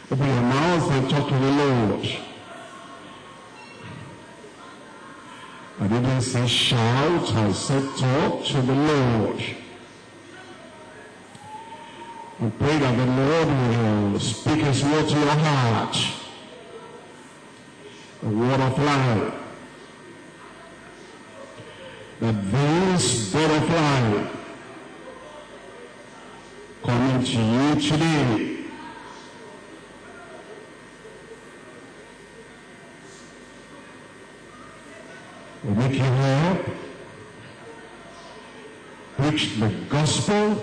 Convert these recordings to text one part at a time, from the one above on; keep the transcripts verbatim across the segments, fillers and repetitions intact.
Open your mouth and talk to the Lord. I didn't say shout, I said talk to the Lord. We pray that the Lord will speak His word to your heart. The word of life. That this word of life coming to you today will make you help preach the gospel,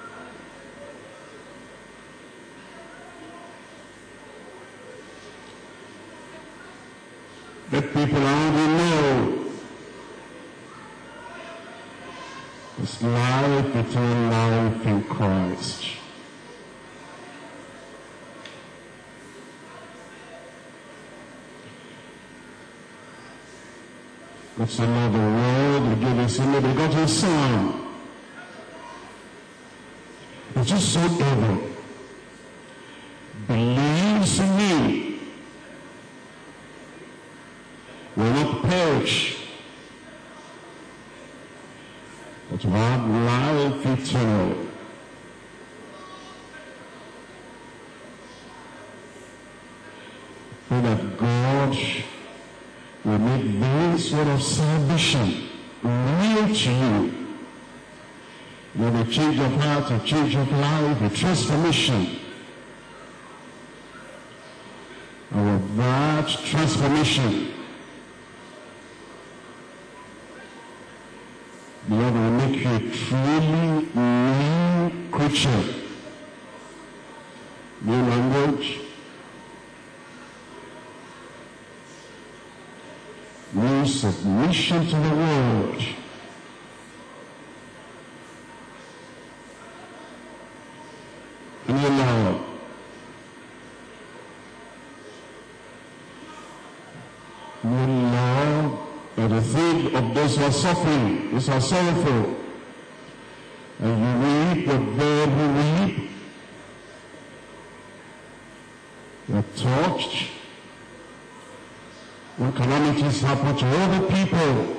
let people around you know this life, eternal life in Christ. God so loved the world, He gave His only begotten Son. It's just so evil. Believes in me will not perish, but to have life eternal. Pray that God will make this word of salvation real to you. You know, the change of heart, a change of life, a transformation. And with that transformation, the Lord will make you a truly new creature. New language, new submission to the Word. New love. New love. And the think of those who are suffering, those who are sorrowful. And you weep with them who weep. You are touched when calamities happen to other people.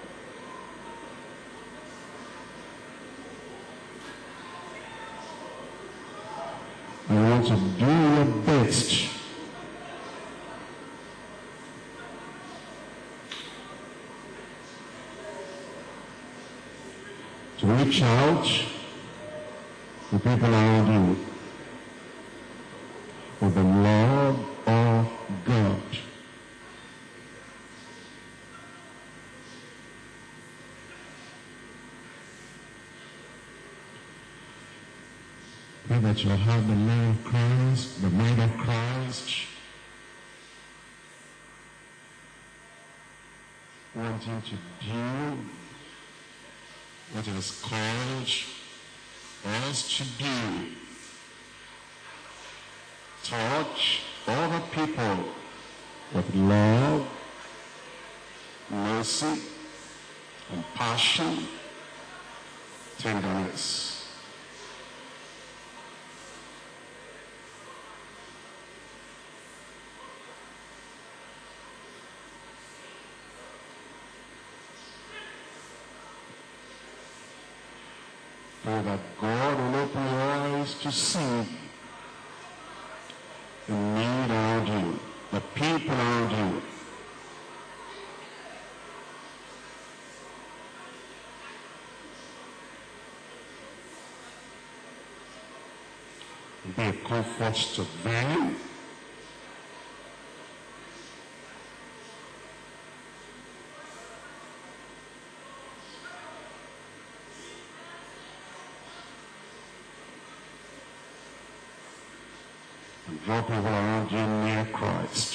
I want to do your best to reach out to people around you with the love of God. Pray that you'll have the love of Christ, the mind of Christ, wanting to do what it is called us to do. Touch other people with love, mercy, compassion, tenderness. Pray that God will open your eyes to see the need around you, the people around you. Be a comfort to them. And draw people around you near Christ.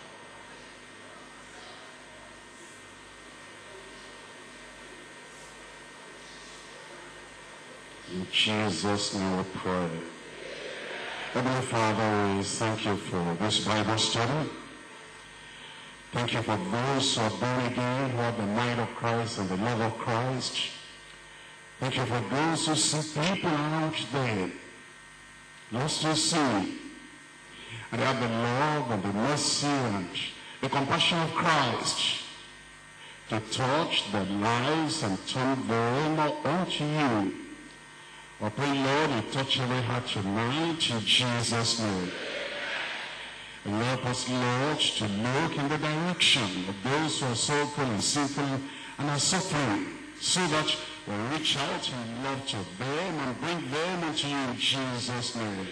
In Jesus' name we pray. Heavenly Father, we thank you for this Bible study. Thank you for those who are born again, who have the mind of Christ and the love of Christ. Thank you for those who see people around them lost to sin. and they have the love and the mercy and the compassion of Christ to touch their lives and turn them unto you. I pray, Lord, you touch every heart tonight in Jesus' name. And help us, Lord, to look in the direction of those who are sorrowful and sinful and are suffering, so that we reach out in love to them and bring them unto you in Jesus' name.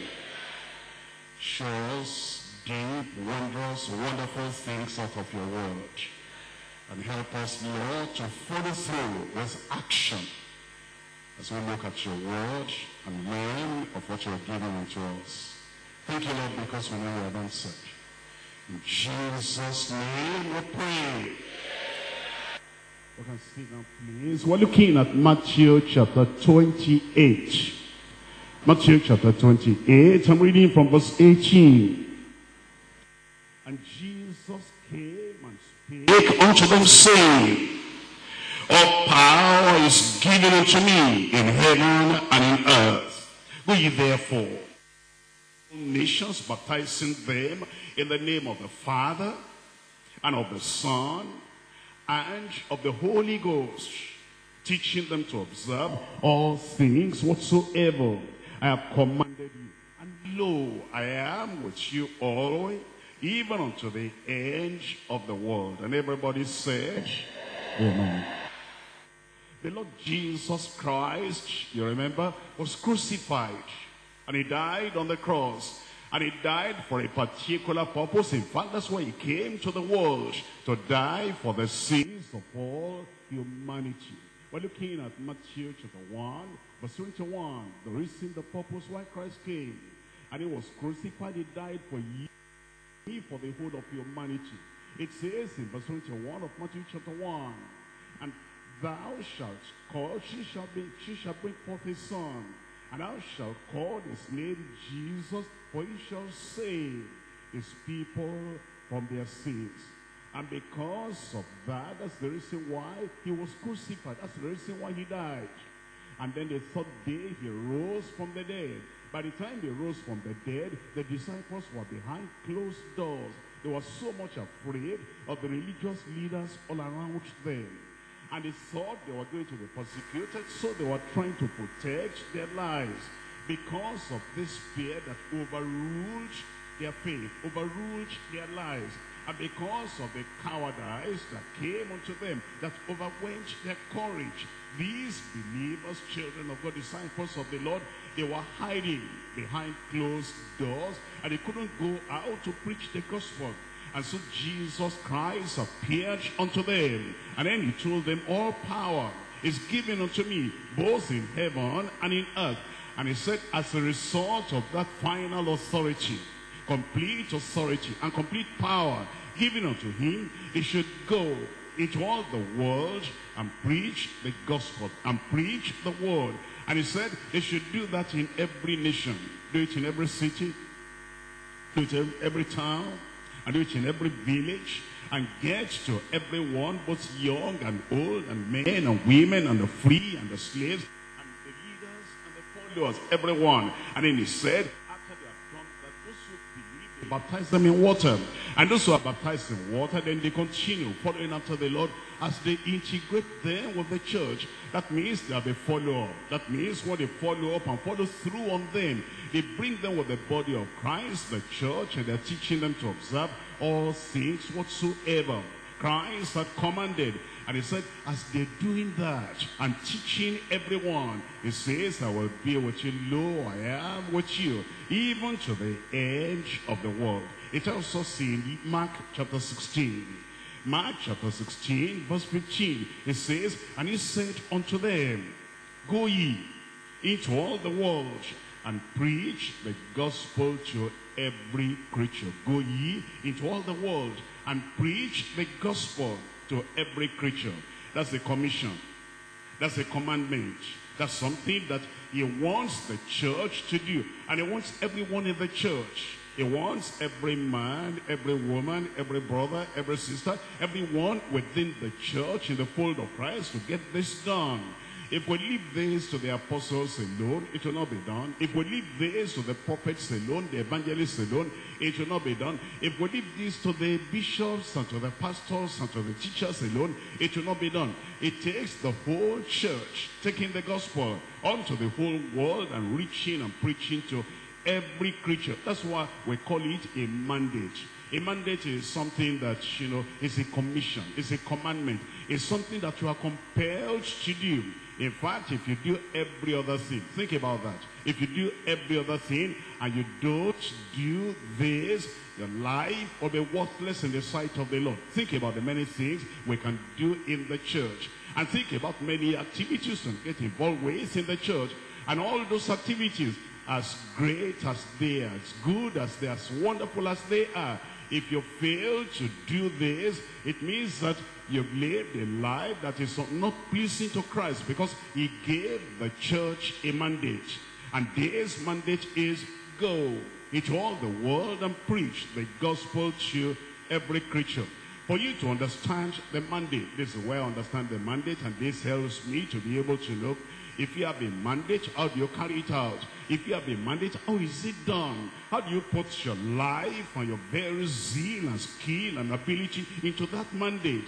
Show us deep, wondrous, wonderful things out of your word. And help us, Lord, to follow through with action as we look at your word and learn of what you are giving unto us. Thank you, Lord, because we know you have answered. In Jesus' name we pray. We can sit down, please. We're looking at Matthew chapter twenty-eight. Matthew chapter twenty-eight. I'm reading from verse eighteen. And Jesus came and spake unto them, saying, all power is given unto me in heaven and in earth. Go ye therefore, nations, baptizing them in the name of the Father, and of the Son, and of the Holy Ghost, teaching them to observe all things whatsoever I have commanded you. And lo, I am with you always, even unto the end of the world. And everybody said, amen. The Lord Jesus Christ, you remember, was crucified. And he died on the cross. And he died for a particular purpose. In fact, that's why he came to the world, to die for the sins of all humanity. We're looking at Matthew chapter one, verse twenty-one. The reason, the purpose why Christ came. And he was crucified, he died for you, for the whole of humanity. It says in verse twenty-one of Matthew chapter one, and thou shalt call, she shall, be, she shall bring forth a son, and thou shalt call his name Jesus, for he shall save his people from their sins. And because of that, that's the reason why he was crucified. That's the reason why he died. And then the third day, he rose from the dead. By the time he rose from the dead, the disciples were behind closed doors. They were so much afraid of the religious leaders all around them. And they thought they were going to be persecuted, so they were trying to protect their lives because of this fear that overruled their faith, overruled their lives. And because of the cowardice that came unto them, that overwhelmed their courage, these believers, children of God, disciples of the Lord, they were hiding behind closed doors, and they couldn't go out to preach the gospel. And so Jesus Christ appeared unto them, and then he told them, all power is given unto me, both in heaven and in earth. And he said, as a result of that final authority, complete authority and complete power given unto him, he should go into all the world and preach the gospel and preach the word. And he said they should do that in every nation, do it in every city, do it in every town, and do it in every village, and get to everyone, both young and old, and men and women, and the free and the slaves, and the leaders and the followers, everyone. And then he said, after they have done that, those who believe, they baptize them in water. And those who are baptized in water, then they continue following after the Lord as they integrate them with the church. That means they have a follow-up. That means when they follow up and follow through on them, they bring them with the body of Christ, the church, and they're teaching them to observe all things whatsoever Christ had commanded. And he said, as they're doing that and teaching everyone, he says, I will be with you, lo, I am with you, even to the edge of the world. It also says in Mark chapter sixteen, Mark chapter sixteen, verse fifteen, it says, and he said unto them, go ye into all the world and preach the gospel to every creature. Go ye into all the world and preach the gospel to every creature. That's the commission. That's a commandment. That's something that he wants the church to do. And he wants everyone in the church. He wants every man, every woman, every brother, every sister, everyone within the church, in the fold of Christ, to get this done. If we leave this to the apostles alone, it will not be done. If we leave this to the prophets alone, the evangelists alone, it will not be done. If we leave this to the bishops and to the pastors and to the teachers alone, it will not be done. It takes the whole church taking the gospel onto the whole world and reaching and preaching to every creature. That's why we call it a mandate. A mandate is something that, you know, is a commission, it's a commandment. It's something that you are compelled to do. In fact, if you do every other thing, think about that. If you do every other thing and you don't do this, your life will be worthless in the sight of the Lord. Think about the many things we can do in the church. And think about many activities to get involved with in the church. And all those activities, as great as they are, as good as they are, as wonderful as they are, if you fail to do this, it means that you've lived a life that is not pleasing to Christ, because he gave the church a mandate. And this mandate is go into all the world and preach the gospel to every creature. For you to understand the mandate, this is where I understand the mandate, and this helps me to be able to look. If you have a mandate, how do you carry it out? If you have a mandate, how is it done? How do you put your life and your very zeal and skill and ability into that mandate?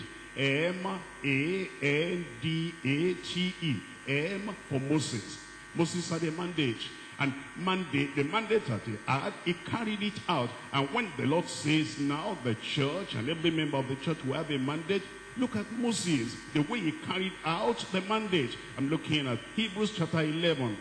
M A N D A T E. M for Moses. Moses had a mandate. And mandate, the mandate that he had, he carried it out. And when the Lord says now the church and every member of the church will have a mandate, look at Moses, the way he carried out the mandate. I'm looking at Hebrews chapter eleven.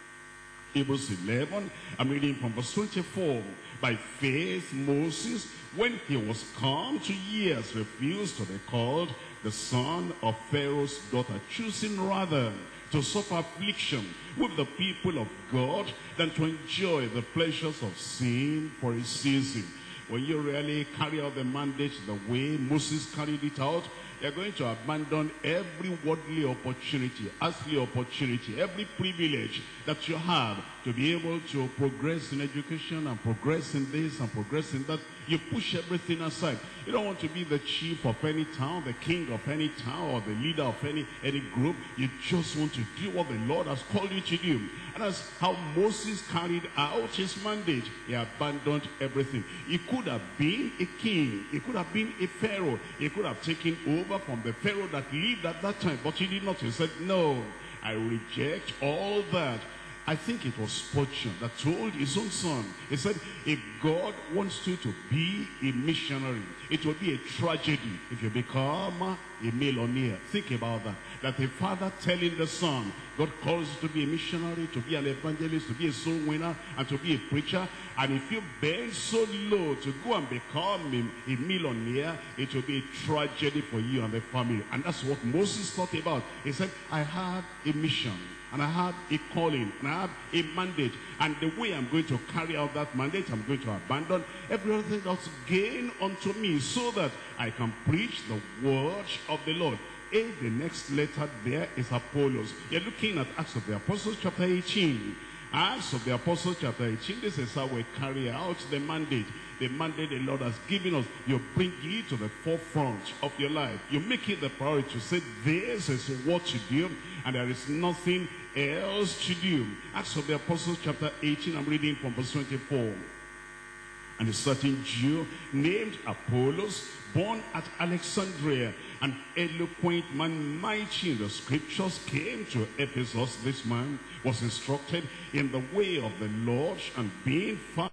Hebrews eleven, I'm reading from verse twenty-four. By faith, Moses, when he was come to years, refused to be called the son of Pharaoh's daughter, choosing rather to suffer affliction with the people of God than to enjoy the pleasures of sin for a season. When you really carry out the mandate the way Moses carried it out, you're going to abandon every worldly opportunity, earthly opportunity, every privilege that you have to be able to progress in education and progress in this and progress in that. You push everything aside. You don't want to be the chief of any town, the king of any town, or the leader of any, any group. You just want to do what the Lord has called you to do. And that's how Moses carried out his mandate. He abandoned everything. He could have been a king. He could have been a pharaoh. He could have taken over from the pharaoh that lived at that time. But he did not. He said, no, I reject all that. I think it was Spurgeon that told his own son, he said, if God wants you to be a missionary, it will be a tragedy if you become a millionaire. Think about that. That the father telling the son, God calls you to be a missionary, to be an evangelist, to be a soul winner, and to be a preacher. And if you bend so low to go and become a, a millionaire, it will be a tragedy for you and the family. And that's what Moses thought about. He said, I have a mission. And I have a calling, and I have a mandate. And the way I'm going to carry out that mandate, I'm going to abandon everything that's gained unto me, so that I can preach the word of the Lord. A, the next letter there is Apollos. You're looking at Acts of the Apostles chapter eighteen. Acts of the Apostles chapter eighteen, this is how we carry out the mandate. The mandate the Lord has given us, you bring it to the forefront of your life. You make it the priority to say, this is what to do, and there is nothing else to do. Acts of the Apostles chapter eighteen, I'm reading from verse twenty-four. And a certain Jew named Apollos, born at Alexandria, an eloquent man, mighty in the scriptures, came to Ephesus. This man was instructed in the way of the Lord, and being found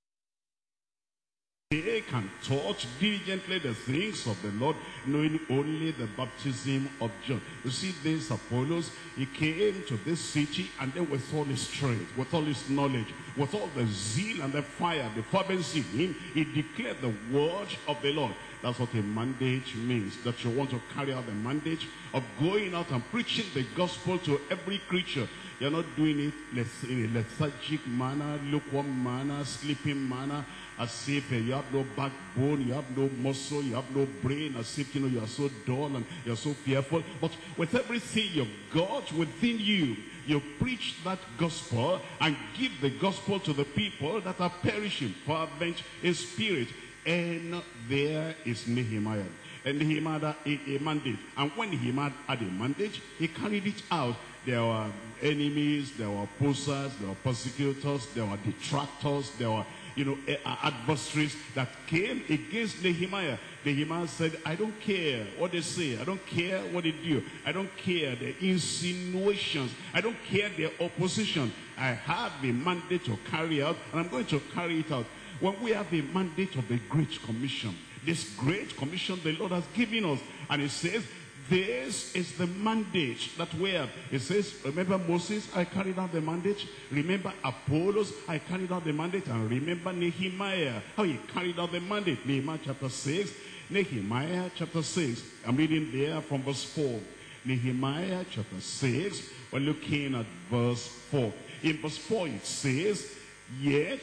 and taught diligently the things of the Lord, knowing only the baptism of John. You see, this Apollos, he came to this city, and then with all his strength, with all his knowledge, with all the zeal and the fire, the fervency in him, he declared the word of the Lord. That's what a mandate means, that you want to carry out the mandate of going out and preaching the gospel to every creature. You're not doing it in a lethargic manner, lukewarm manner, sleeping manner, as if uh, you have no backbone, you have no muscle, you have no brain, as if, you know, you are so dull and you're so fearful. But with everything you've got within you, you preach that gospel and give the gospel to the people that are perishing, fervent in spirit. And there is Nehemiah. And Nehemiah had a, a mandate. And when Nehemiah had a mandate, he carried it out. There were enemies, there were opposers, there were persecutors, there were detractors, there were, you know, adversaries that came against Nehemiah. Nehemiah said, I don't care what they say. I don't care what they do. I don't care the insinuations. I don't care their opposition. I have a mandate to carry out, and I'm going to carry it out. When we have a mandate of the Great Commission, this Great Commission the Lord has given us, and it says, this is the mandate that we have. It says, remember Moses, I carried out the mandate. Remember Apollos, I carried out the mandate. And remember Nehemiah, how he carried out the mandate. Nehemiah chapter six, Nehemiah chapter six. I'm reading there from verse four. Nehemiah chapter six, we're looking at verse four. In verse four it says, yet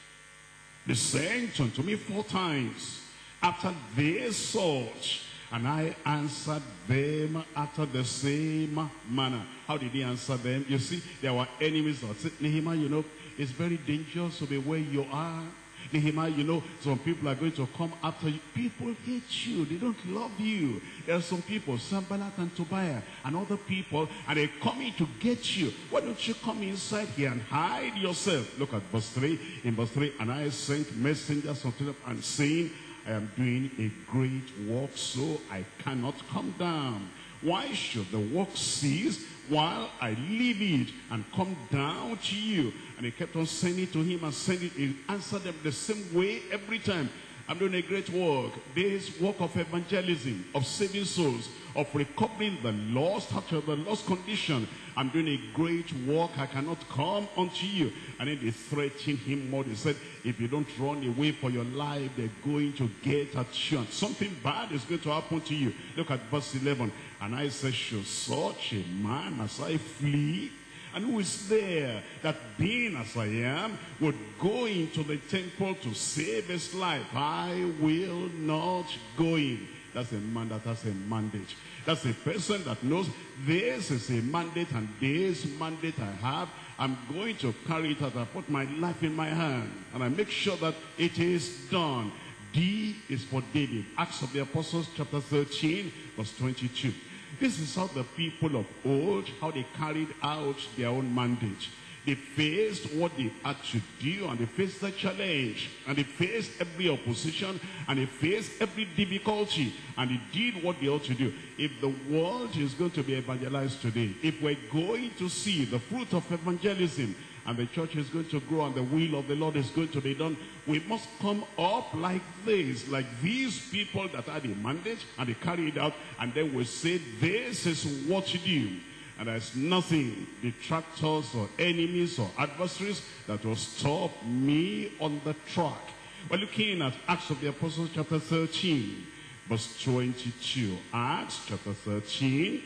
they sent unto me four times after their sort, and I answered them after the same manner. How did he answer them? You see, there were enemies that said, Nehemiah, you know, it's very dangerous to be where you are. Nehemiah, you know, some people are going to come after you. People hate you. They don't love you. There are some people, Sanballat and Tobiah, and other people, and they're coming to get you. Why don't you come inside here and hide yourself? Look at verse three. In verse three, and I sent messengers unto them, and saying, I am doing a great work, so I cannot come down. Why should the work cease while I leave it and come down to you? And he kept on sending to him and sending. He answered them the same way every time. I'm doing a great work. This work of evangelism, of saving souls, of recovering the lost after the lost condition. I'm doing a great work. I cannot come unto you. And then they threatened him more. They said, if you don't run away for your life, they're going to get at you. And something bad is going to happen to you. Look at verse eleven. And I said, should such a man as I flee? And who is there that, being as I am, would go into the temple to save his life? I will not go in. That's a man that has a mandate. That's a person that knows this is a mandate, and this mandate I have, I'm going to carry it out. I put my life in my hand, and I make sure that it is done. D is for David. Acts of the Apostles chapter thirteen, verse twenty-two. This is how the people of old, how they carried out their own mandate. They faced what they had to do, and they faced the challenge, and they faced every opposition, and they faced every difficulty, and they did what they ought to do. If the world is going to be evangelized today, if we're going to see the fruit of evangelism, and the church is going to grow, and the will of the Lord is going to be done, we must come up like this, like these people that had a mandate, and they carried it out, and then we say, this is what to do. And there's nothing, detractors or enemies or adversaries, that will stop me on the track. We're looking at Acts of the Apostles chapter thirteen, verse twenty-two. Acts chapter thirteen,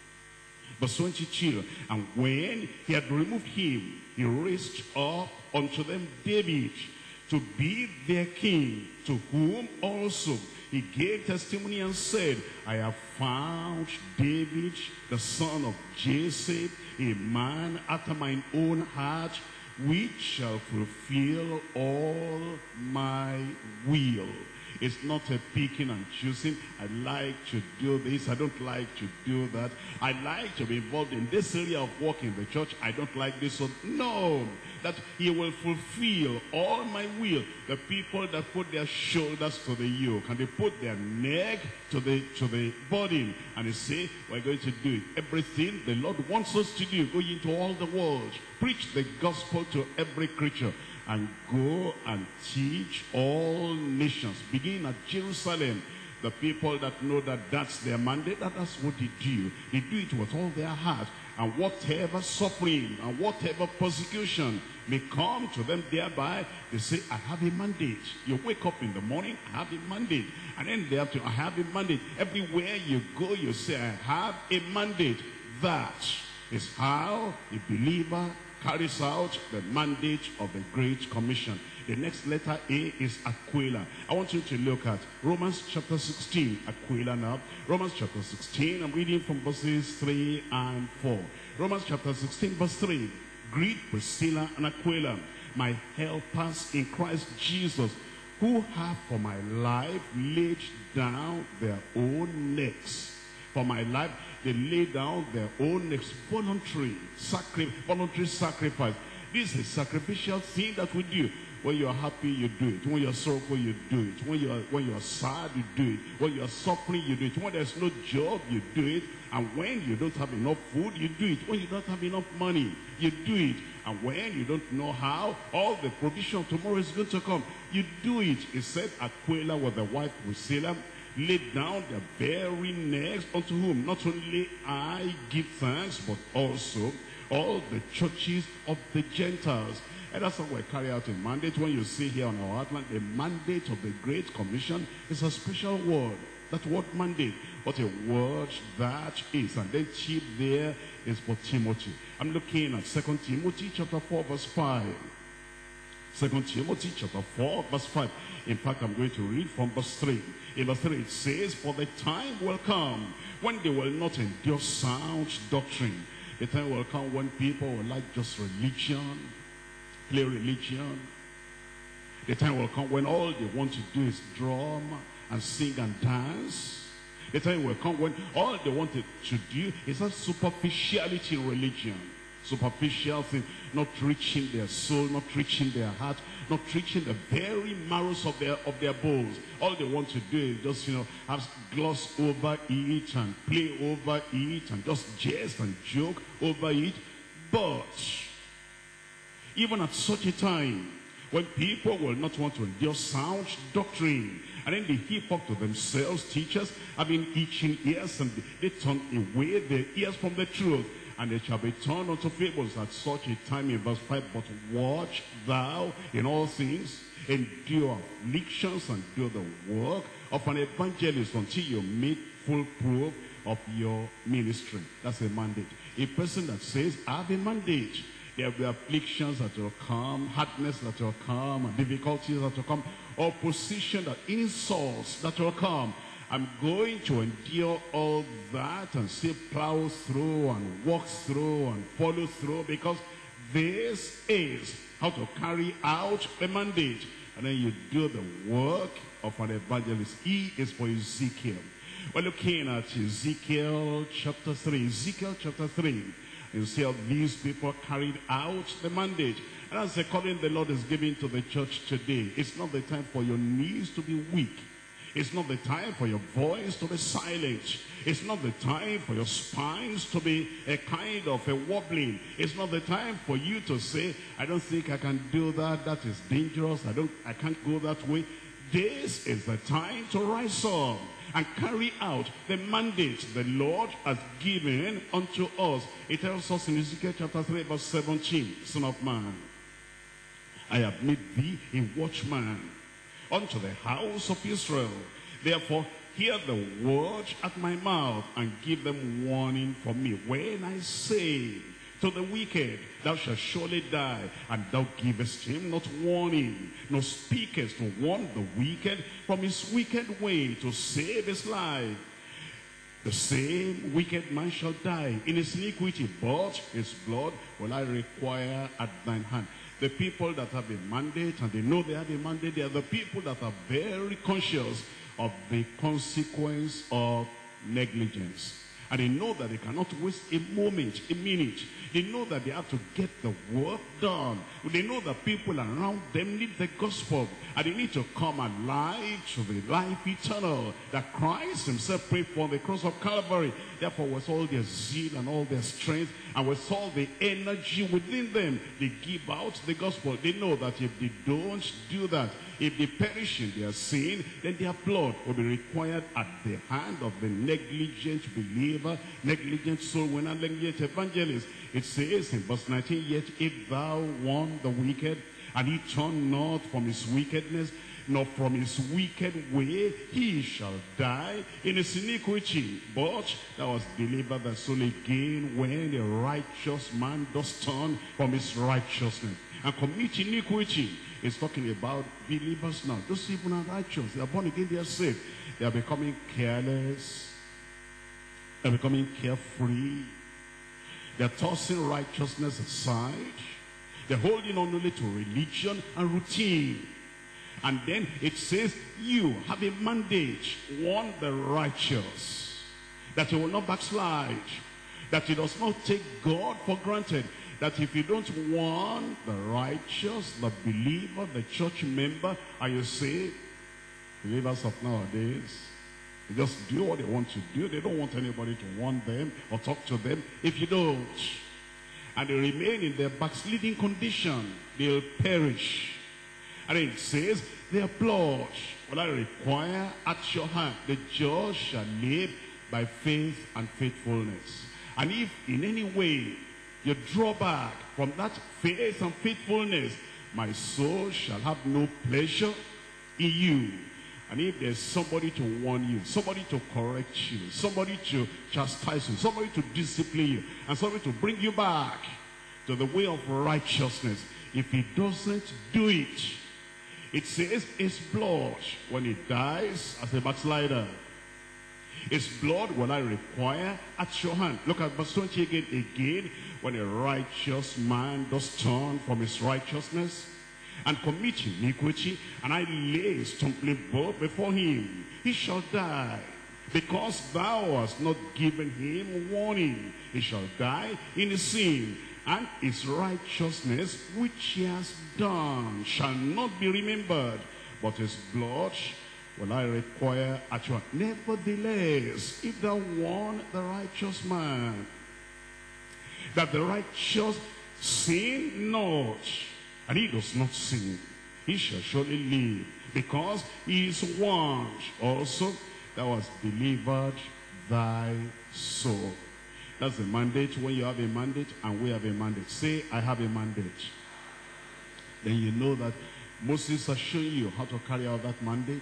verse twenty-two. And when he had removed him, he raised up unto them David to be their king, to whom also he gave testimony and said, I have found David, the son of Jesse, a man after mine own heart, which shall fulfill all my will. It's not a picking and choosing. I like to do this. I don't like to do that. I like to be involved in this area of work in the church. I don't like this one. No. That he will fulfill all my will. The people that put their shoulders to the yoke, and they put their neck to the to the burden, and they say, we're going to do it. Everything the Lord wants us to do, go into all the world, preach the gospel to every creature, and go and teach all nations, begin at Jerusalem. The people that know that that's their mandate, that that's what they do. They do it with all their heart. And whatever suffering and whatever persecution may come to them thereby, they say, I have a mandate. You wake up in the morning, I have a mandate. And then they have to, I have a mandate. Everywhere you go, you say, I have a mandate. That is how a believer carries out the mandate of the Great Commission. The next letter A is Aquila. I want you to look at Romans chapter sixteen. Aquila now. Romans chapter sixteen. I'm reading from verses three and four. Romans chapter sixteen verse three. Greet Priscilla and Aquila, my helpers in Christ Jesus, who have for my life laid down their own necks. For my life, They lay down their own voluntary, sacri voluntary sacrifice. This is a sacrificial thing that we do. When you are happy, you do it. When you are sorrowful, you do it. When you are, when you are sad, you do it. When you are suffering, you do it. When there's no job, you do it. And when you don't have enough food, you do it. When you don't have enough money, you do it. And when you don't know how all the provision of tomorrow is going to come, you do it. It said Aquila with the wife Priscilla laid down their very necks, unto whom not only I give thanks, but also all the churches of the Gentiles. And that's how we carry out a mandate. When you see here on our outline, the mandate of the Great Commission is a special word. That word mandate, what a word that is. And then chief there is for Timothy. I'm looking at Second Timothy chapter four verse five. Second Timothy chapter four verse five. In fact, I'm going to read from verse three. In verse three it says, for the time will come when they will not endure sound doctrine. The time will come when people will like just religion, play religion. The time will come when all they want to do is drum and sing and dance. The time will come when all they wanted to do is a superficiality in religion. Superficial thing, not reaching their soul, not reaching their heart, not reaching the very marrows of their of their bones. All they want to do is just, you know, have gloss over it and play over it and just jest and joke over it. But even at such a time, when people will not want to endure sound doctrine, and then they heap up to themselves teachers having itching ears, and they turn away their ears from the truth, and they shall be turned unto fables at such a time. In verse five, but watch thou in all things, endure afflictions, and do the work of an evangelist until you meet full proof of your ministry. That's a mandate. A person that says, I have a mandate. There will be afflictions that will come, hardness that will come, and difficulties that will come, opposition, that insults that will come. I'm going to endure all that and still plow through and walk through and follow through, because this is how to carry out the mandate. And then you do the work of an evangelist. E is for Ezekiel. We're looking at Ezekiel chapter three. Ezekiel chapter three. You see how these people carried out the mandate. And that's the calling the Lord is giving to the church today. It's not the time for your knees to be weak. It's not the time for your voice to be silent. It's not the time for your spines to be a kind of a wobbling. It's not the time for you to say, I don't think I can do that. That is dangerous. I don't, I can't go that way. This is the time to rise up and carry out the mandate the Lord has given unto us. It tells us in Ezekiel chapter three verse seventeen, Son of man, I have made thee a watchman unto the house of Israel. Therefore, hear the word at my mouth, and give them warning from me. When I say to the wicked, thou shalt surely die, and thou givest him not warning, nor speakest to warn the wicked from his wicked way, to save his life, the same wicked man shall die in his iniquity, but his blood will I require at thine hand. The people that have a mandate, and they know they have a mandate, they are the people that are very conscious of the consequence of negligence. And they know that they cannot waste a moment, a minute. They know that they have to get the work done. They know that people around them need the gospel, and they need to come alive to the life eternal that Christ himself prayed for on the cross of Calvary. Therefore, with all their zeal and all their strength, and with all the energy within them, they give out the gospel. They know that if they don't do that, if they perish in their sin, then their blood will be required at the hand of the negligent believer, negligent soul winner, negligent evangelist. It says in verse nineteen, yet if thou warn the wicked, and he turn not from his wickedness, nor from his wicked way, he shall die in his iniquity. But thou hast delivered thy soul again when a righteous man does turn from his righteousness and commit iniquity. It's talking about believers now. Those people are righteous. They are born again. They are saved. They are becoming careless. They are becoming carefree. They are tossing righteousness aside. They're holding on only to religion and routine. And then it says, you have a mandate. Warn the righteous. that he will not backslide, that he does not take God for granted, that if you don't warn the righteous, the believer, the church member, and you say, believers of nowadays, they just do what they want to do. They don't want anybody to warn them or talk to them. If you don't, and they remain in their backsliding condition, they'll perish. And it says, their blood will I require at your hand. The just shall live by faith and faithfulness. And if in any way you draw back from that faith and faithfulness, my soul shall have no pleasure in you. And if there's somebody to warn you, somebody to correct you, somebody to chastise you, somebody to discipline you, and somebody to bring you back to the way of righteousness, if he doesn't do it, it says his blood, when he dies as a backslider, his blood will I require at your hand. Look at verse twenty again. Again, when a righteous man does turn from his righteousness and commit iniquity, and I lay a stumbling block before him, he shall die, because thou hast not given him warning. He shall die in his sin, and his righteousness which he has done shall not be remembered, but his blood will I require at your hand. Nevertheless, if thou warn the righteous man, that the righteous sin not, and he does not sin, he shall surely live, because he is warned. Also, thou hast delivered thy soul. That's the mandate. When you have a mandate and we have a mandate, say, I have a mandate. Then you know that Moses has shown you how to carry out that mandate.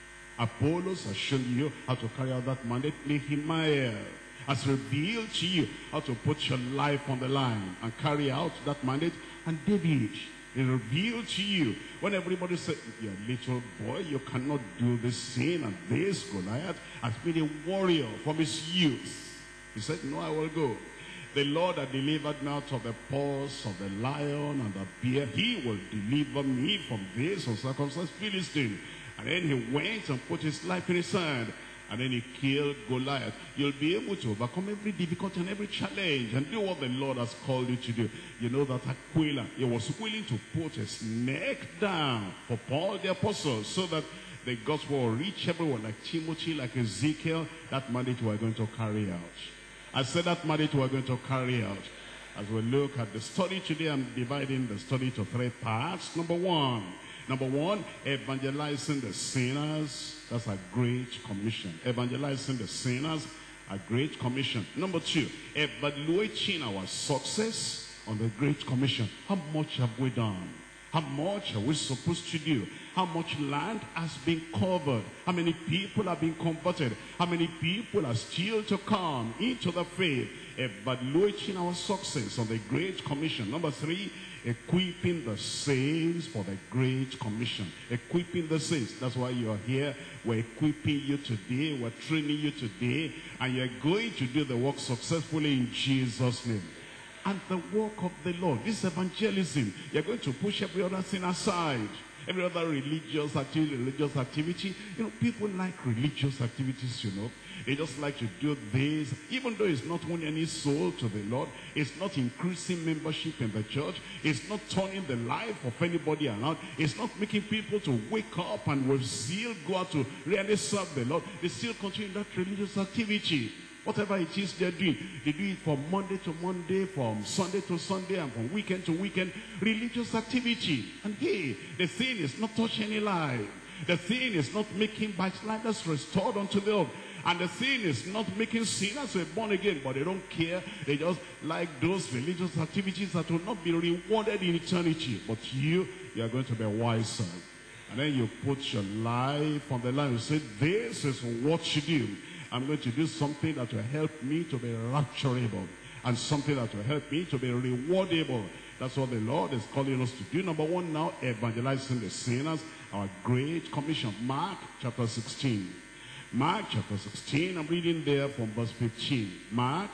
Apollos has shown you how to carry out that mandate. Nehemiah has revealed to you how to put your life on the line and carry out that mandate. And David, he revealed to you when everybody said, you're a little boy, you cannot do this sin, and this Goliath has been a warrior from his youth. He said, no, I will go. The Lord that delivered me out of the paws of the lion and the bear, he will deliver me from this uncircumcised Philistine. And then he went and put his life in his hand, and then he killed Goliath. You'll be able to overcome every difficulty and every challenge and do what the Lord has called you to do. You know that Aquila, he was willing to put his neck down for Paul the apostle, so that the gospel will reach everyone, like Timothy, like Ezekiel. That mandate we are going to carry out. I said that mandate we are going to carry out. As we look at the study today, I'm dividing the study to three parts. Number one, Number one, evangelizing the sinners. That's a great commission. Evangelizing the sinners, a great commission. Number two, evaluating our success on the great commission. How much have we done? How much are we supposed to do? How much land has been covered? How many people have been converted? How many people are still to come into the faith? Evaluating our success on the Great Commission. Number three, equipping the saints for the Great Commission. Equipping the saints. That's why you are here. We're equipping you today. We're training you today. And you're going to do the work successfully in Jesus' name. And the work of the Lord, this evangelism, you're going to push every other thing aside. Every other religious activity, religious activity. You know, people like religious activities, you know. They just like to do this. Even though it's not winning any soul to the Lord. It's not increasing membership in the church. It's not turning the life of anybody around. It's not making people to wake up and with zeal go out to really serve the Lord. They still continue that religious activity. Whatever it is they're doing, they do it from Monday to Monday, from Sunday to Sunday, and from weekend to weekend. Religious activity. And hey, the thing is not touching any life. The thing is not making backsliders restored unto the Lord. And the thing is not making sinners born again, but they don't care. They just like those religious activities that will not be rewarded in eternity. But you, you are going to be wiser. And then you put your life on the line. You say, this is what you do. I'm going to do something that will help me to be rapturable, and something that will help me to be rewardable. That's what the Lord is calling us to do. Number one now, evangelizing the sinners, our great commission. Mark chapter sixteen. Mark chapter sixteen, I'm reading there from verse fifteen. Mark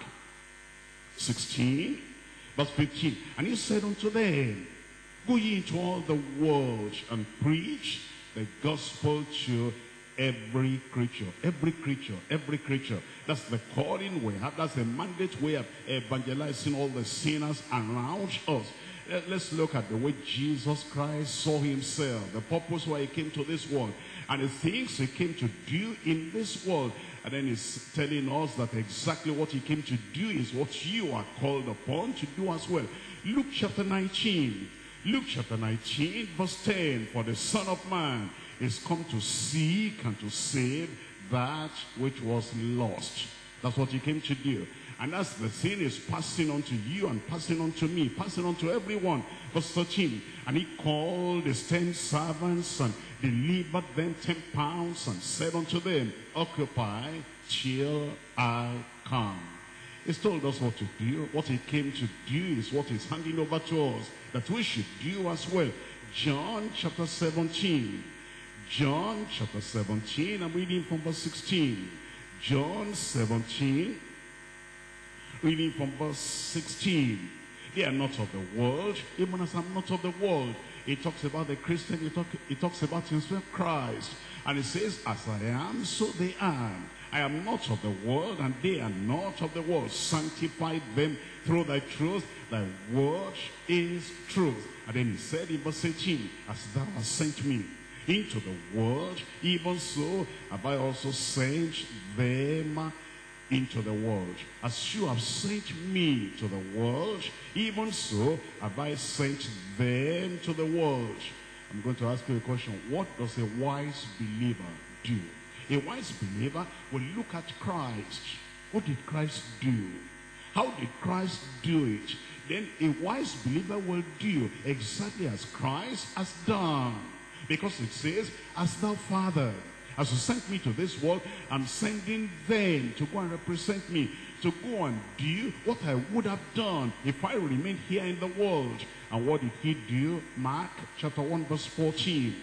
sixteen, verse fifteen. And he said unto them, go ye into all the world and preach the gospel to every creature, every creature, every creature. That's the calling we have. That's the mandate we have, evangelizing all the sinners around us. Let's look at the way Jesus Christ saw himself, the purpose why he came to this world, and the things he came to do in this world. And then he's telling us that exactly what he came to do is what you are called upon to do as well. Luke chapter nineteen. Luke chapter nineteen, verse ten. For the Son of Man is come to seek and to save that which was lost. That's what he came to do. And that's the thing is passing on to you and passing on to me, passing on to everyone. Verse thirteen. And he called his ten servants and delivered them ten pounds and said unto them, occupy till I come. He's told us what to do. What he came to do is what he's handing over to us, that we should do as well. John chapter seventeen. John chapter seventeen, I'm reading from verse sixteen. John seventeen, reading from verse sixteen. They are not of the world, even as I'm not of the world. He talks about the Christian, he, talk, he talks about himself, Christ. And he says, as I am, so they are. I am not of the world, and they are not of the world. Sanctify them through thy truth. Thy word is truth. And then he said in verse eighteen, as thou hast sent me into the world, even so have I also sent them into the world. As you have sent me to the world, even so have I sent them to the world. I'm going to ask you a question. What does a wise believer do? A wise believer will look at Christ. What did Christ do? How did Christ do it? Then a wise believer will do exactly as Christ has done. Because it says, as thou, Father, as you sent me to this world, I'm sending them to go and represent me, to go and do what I would have done if I remained here in the world. And what did he do? Mark chapter one verse fourteen.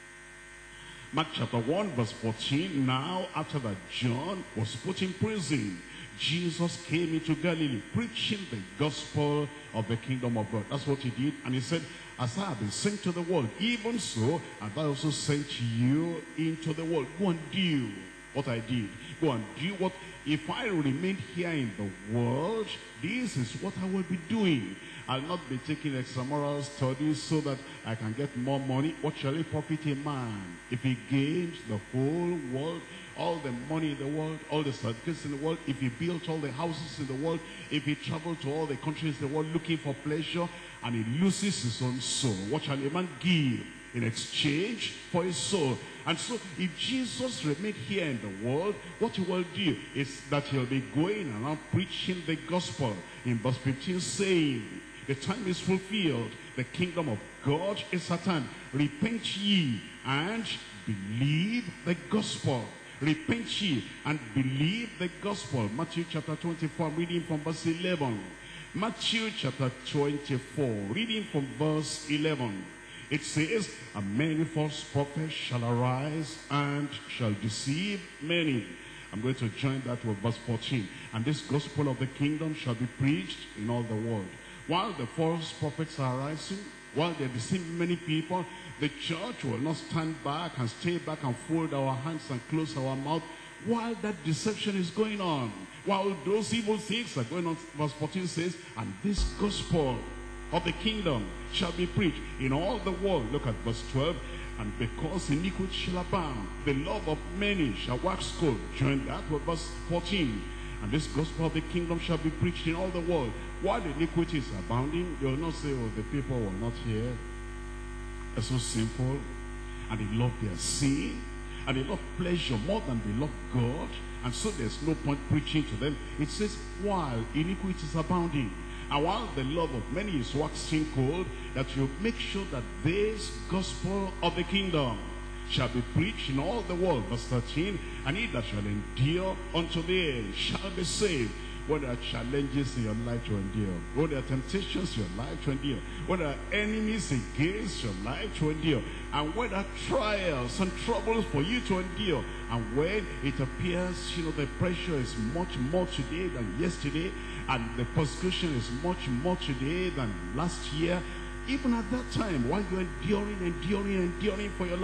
Mark chapter one verse fourteen. Now after that John was put in prison, Jesus came into Galilee preaching the gospel of the kingdom of God. That's what he did. And he said, as I have been sent to the world, even so have I also sent you into the world. Go and do what I did. Go and do what, if I remained here in the world, this is what I will be doing. I'll not be taking extramural studies so that I can get more money. What shall it profit a man if he gains the whole world, all the money in the world, all the certificates in the world, if he built all the houses in the world, if he traveled to all the countries in the world looking for pleasure, and he loses his own soul? What shall a man give in exchange for his soul? And so if Jesus remained here in the world, what he will do is that he'll be going around preaching the gospel. In verse fifteen saying, the time is fulfilled, the kingdom of God is at hand. Repent ye and believe the gospel. Repent ye and believe the gospel. Matthew chapter twenty-four, reading from verse eleven. Matthew chapter twenty-four, reading from verse eleven. It says, and many false prophets shall arise and shall deceive many. I'm going to join that with verse fourteen. And this gospel of the kingdom shall be preached in all the world. While the false prophets are rising, while they're deceiving many people, the church will not stand back and stay back and fold our hands and close our mouth while that deception is going on. While those evil things are going on, verse fourteen says, and this gospel of the kingdom shall be preached in all the world. Look at verse twelve. And because iniquity shall abound, the love of many shall wax cold. Join that with verse fourteen. And this gospel of the kingdom shall be preached in all the world. While iniquity is abounding, you will not say, oh, the people will not hear. They're so sinful, and they love their sin, and they love pleasure more than they love God, and so there's no point preaching to them. It says, while iniquity is abounding, and while the love of many is waxing cold, that you make sure that this gospel of the kingdom shall be preached in all the world. Verse thirteen, and he that shall endure unto the end shall be saved. When there are challenges in your life to endure, when there are temptations in your life to endure, when there are enemies against your life to endure, and when there are trials and troubles for you to endure, and when it appears, you know, the pressure is much more today than yesterday, and the persecution is much more today than last year, even at that time, while you're enduring, enduring, enduring for your life,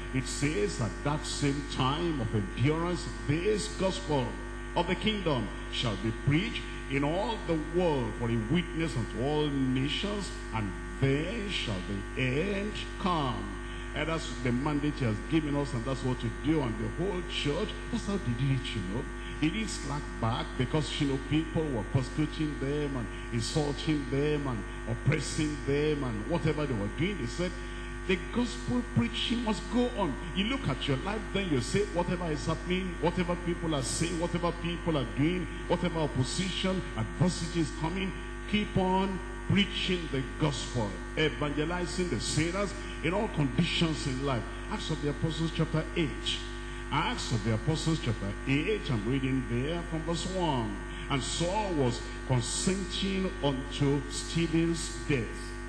it says, at that same time of endurance, this gospel of the kingdom shall be preached in all the world for a witness unto all nations, and then shall the end come. And that's the mandate he has given us, and that's what to do. And the whole church, that's how they did it, you know. They didn't slack back because, you know, people were persecuting them and insulting them and oppressing them and whatever they were doing. They said, the gospel preaching must go on. You look at your life, then you say, whatever is happening, whatever people are saying, whatever people are doing, whatever opposition, adversity is coming, keep on preaching the gospel, evangelizing the sinners in all conditions in life. Acts of the Apostles chapter eight. Acts of the Apostles chapter eight, I'm reading there from verse one. And Saul was consenting unto Stephen's death.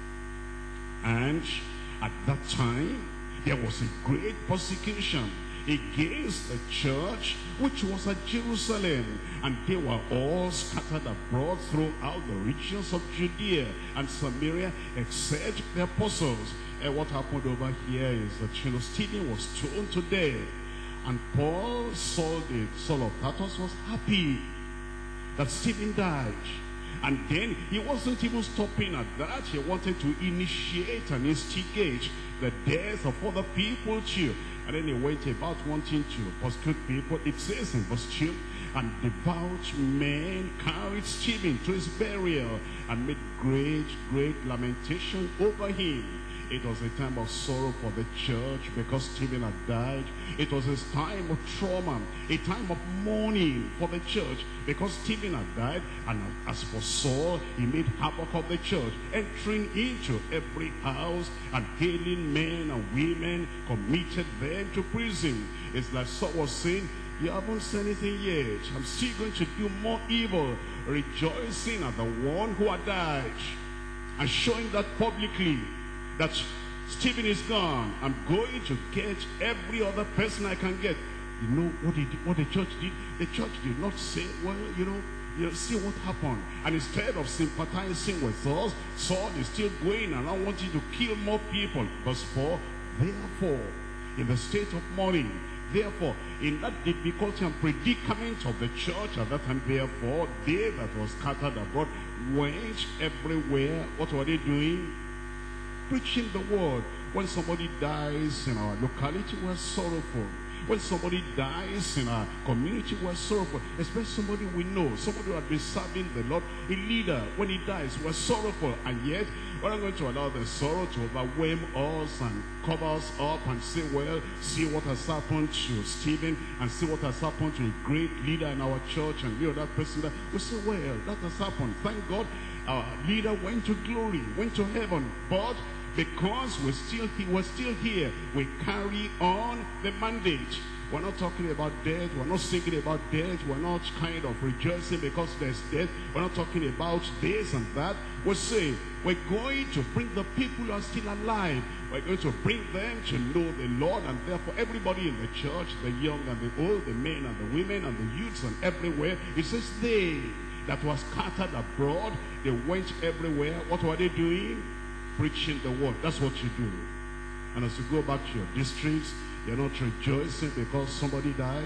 And at that time, there was a great persecution against the church which was at Jerusalem, and they were all scattered abroad throughout the regions of Judea and Samaria, except the apostles. And what happened over here is that, you know, Stephen was stoned to death, and Paul, Saul, the Saul of Tarsus, was happy that Stephen died. And then he wasn't even stopping at that. He wanted to initiate and instigate the death of other people too. And then he went about wanting to persecute people. It says in verse two, and devout men carried Stephen to his burial and made great, great lamentation over him. It was a time of sorrow for the church because Stephen had died. It was a time of trauma, a time of mourning for the church because Stephen had died. And as for Saul, he made havoc of the church, entering into every house and hailing men and women, committed them to prison. It's like Saul was saying, you haven't said anything yet. I'm still going to do more evil, rejoicing at the one who had died and showing that publicly, that Stephen is gone. I'm going to get every other person I can get. You know what, did, what the church did? The church did not say, well, you know, you know, see what happened. And instead of sympathizing with us, Saul is still going around wanting to kill more people. Verse four, therefore, in the state of mourning, therefore, in that difficulty and predicament of the church at that time, therefore, they that was scattered abroad went everywhere. What were they doing? Preaching the word. When somebody dies in our locality, we're sorrowful. When somebody dies in our community, we're sorrowful. Especially somebody we know, somebody who had been serving the Lord, a leader. When he dies, we're sorrowful. And yet, we're not going to allow the sorrow to overwhelm us and cover us up and say, well, see what has happened to Stephen and see what has happened to a great leader in our church and you know that person. That we say, well, that has happened. Thank God our leader went to glory, went to heaven. But because we're still here, we're still here, we carry on the mandate. We're not talking about death. We're not singing about death. We're not kind of rejoicing because there's death. We're not talking about this and that. We're saying we're going to bring the people who are still alive. We're going to bring them to know the Lord, and therefore everybody in the church, the young and the old, the men and the women and the youths and everywhere, it says they that were scattered abroad, they went everywhere. What were they doing? Preaching the word. That's what you do. And as you go back to your districts, you're not rejoicing because somebody died.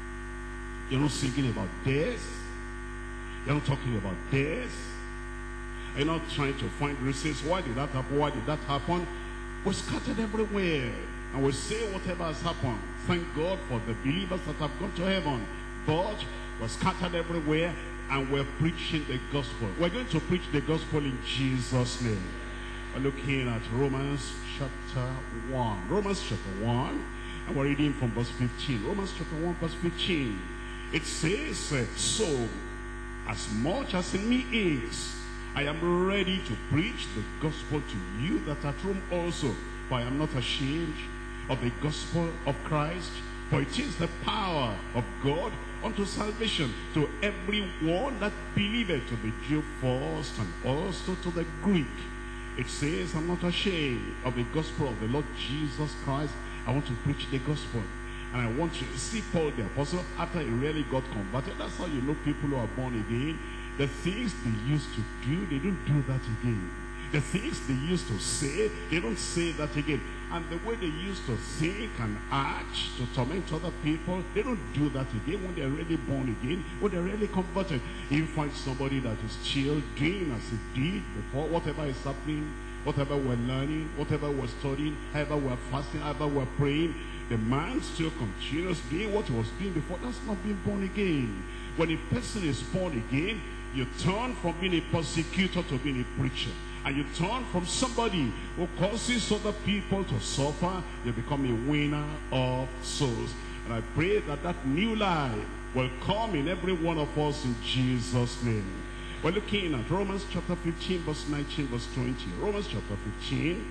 You're not singing about death. You're not talking about death. You're not trying to find reasons. Why did that happen? Why did that happen? We're scattered everywhere. And we say whatever has happened. Thank God for the believers that have gone to heaven. But we're scattered everywhere and we're preaching the gospel. We're going to preach the gospel in Jesus' name. We're looking at Romans chapter one. Romans chapter one, and we're reading from verse fifteen. Romans chapter one, verse fifteen. It says, so, as much as in me is, I am ready to preach the gospel to you that at Rome also. For I am not ashamed of the gospel of Christ, for it is the power of God unto salvation to everyone that believeth, to the Jew first and also to the Greek. It says, I'm not ashamed of the gospel of the Lord Jesus Christ. I want to preach the gospel. And I want you to see Paul the apostle, after he really got converted. That's how you know people who are born again. The things they used to do, they don't do that again. The things they used to say, they don't say that again. And the way they used to think and act to torment other people, they don't do that again when they're really born again, when they're really converted. You find somebody that is still doing as he did before, whatever is happening, whatever we're learning, whatever we're studying, however we're fasting, however we're praying, the man still continues doing what he was doing before. That's not being born again. When a person is born again, you turn from being a persecutor to being a preacher. And you turn from somebody who causes other people to suffer, you become a winner of souls. And I pray that that new life will come in every one of us in Jesus' name. We're looking at Romans chapter fifteen, verse nineteen, verse twenty. Romans chapter fifteen,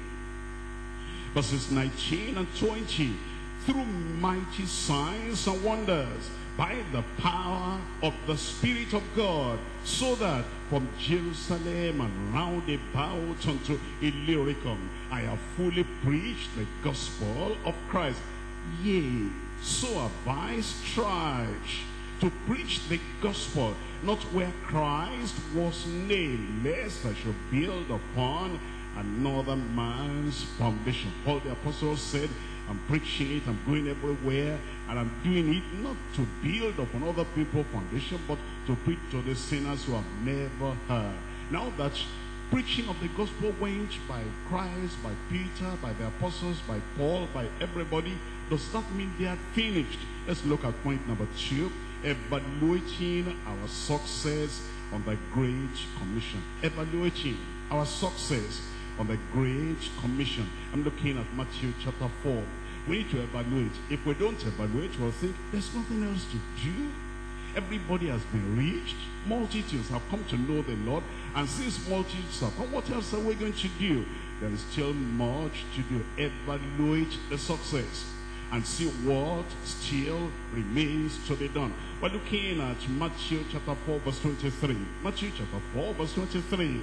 verses nineteen and twenty. Through mighty signs and wonders, by the power of the Spirit of God, so that from Jerusalem and round about unto Illyricum, I have fully preached the gospel of Christ. Yea, so have I strived to preach the gospel, not where Christ was named, lest I should build upon another man's foundation. Paul the apostle said, I'm preaching it, I'm going everywhere, and I'm doing it not to build upon other people's foundation, but to preach to the sinners who have never heard. Now that preaching of the gospel went by Christ, by Peter, by the apostles, by Paul, by everybody, does that mean they are finished? Let's look at point number two, evaluating our success on the Great Commission. Evaluating our success on the Great Commission. I'm looking at Matthew chapter four. We need to evaluate. If we don't evaluate, we'll think there's nothing else to do. Everybody has been reached. Multitudes have come to know the Lord. And since multitudes have come, what else are we going to do? There is still much to do. Evaluate the success and see what still remains to be done. We're looking at Matthew chapter four, verse twenty-three. Matthew chapter four, verse twenty-three.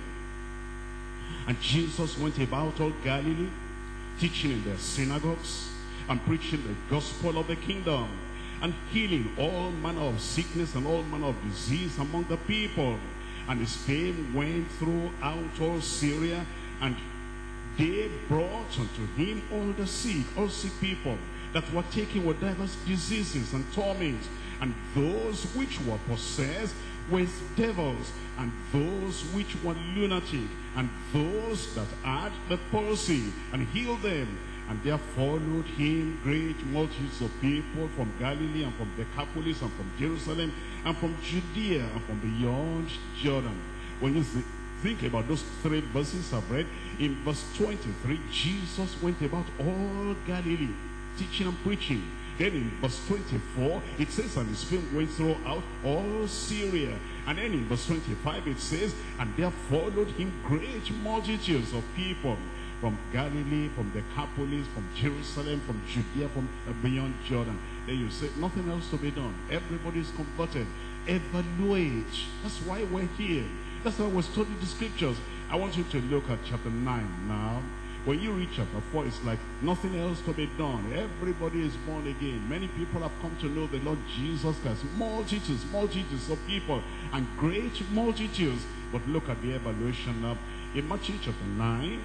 And Jesus went about all Galilee, teaching in their synagogues, and preaching the gospel of the kingdom, and healing all manner of sickness and all manner of disease among the people. And his fame went throughout all Syria, and they brought unto him all the sick, all sick people, that were taken with diverse diseases and torments, and those which were possessed with devils, and those which were lunatic, and those that had the palsy, and healed them. And there followed him great multitudes of people from Galilee, and from Decapolis, and from Jerusalem, and from Judea, and from beyond Jordan. When you th think about those three verses I've read, in verse twenty-three, Jesus went about all Galilee, teaching and preaching. Then in verse twenty-four, it says, and his fame went throughout all Syria. And then in verse twenty-five, it says, and there followed him great multitudes of people from Galilee, from Decapolis, from Jerusalem, from Judea, from uh, beyond Jordan. Then you say, nothing else to be done. Everybody's converted. Evaluate. That's why we're here. That's why we're studying the scriptures. I want you to look at chapter nine now. When you read chapter four, it's like nothing else to be done. Everybody is born again. Many people have come to know the Lord Jesus Christ. Multitudes, multitudes of people, and great multitudes. But look at the evaluation now. In Matthew chapter nine,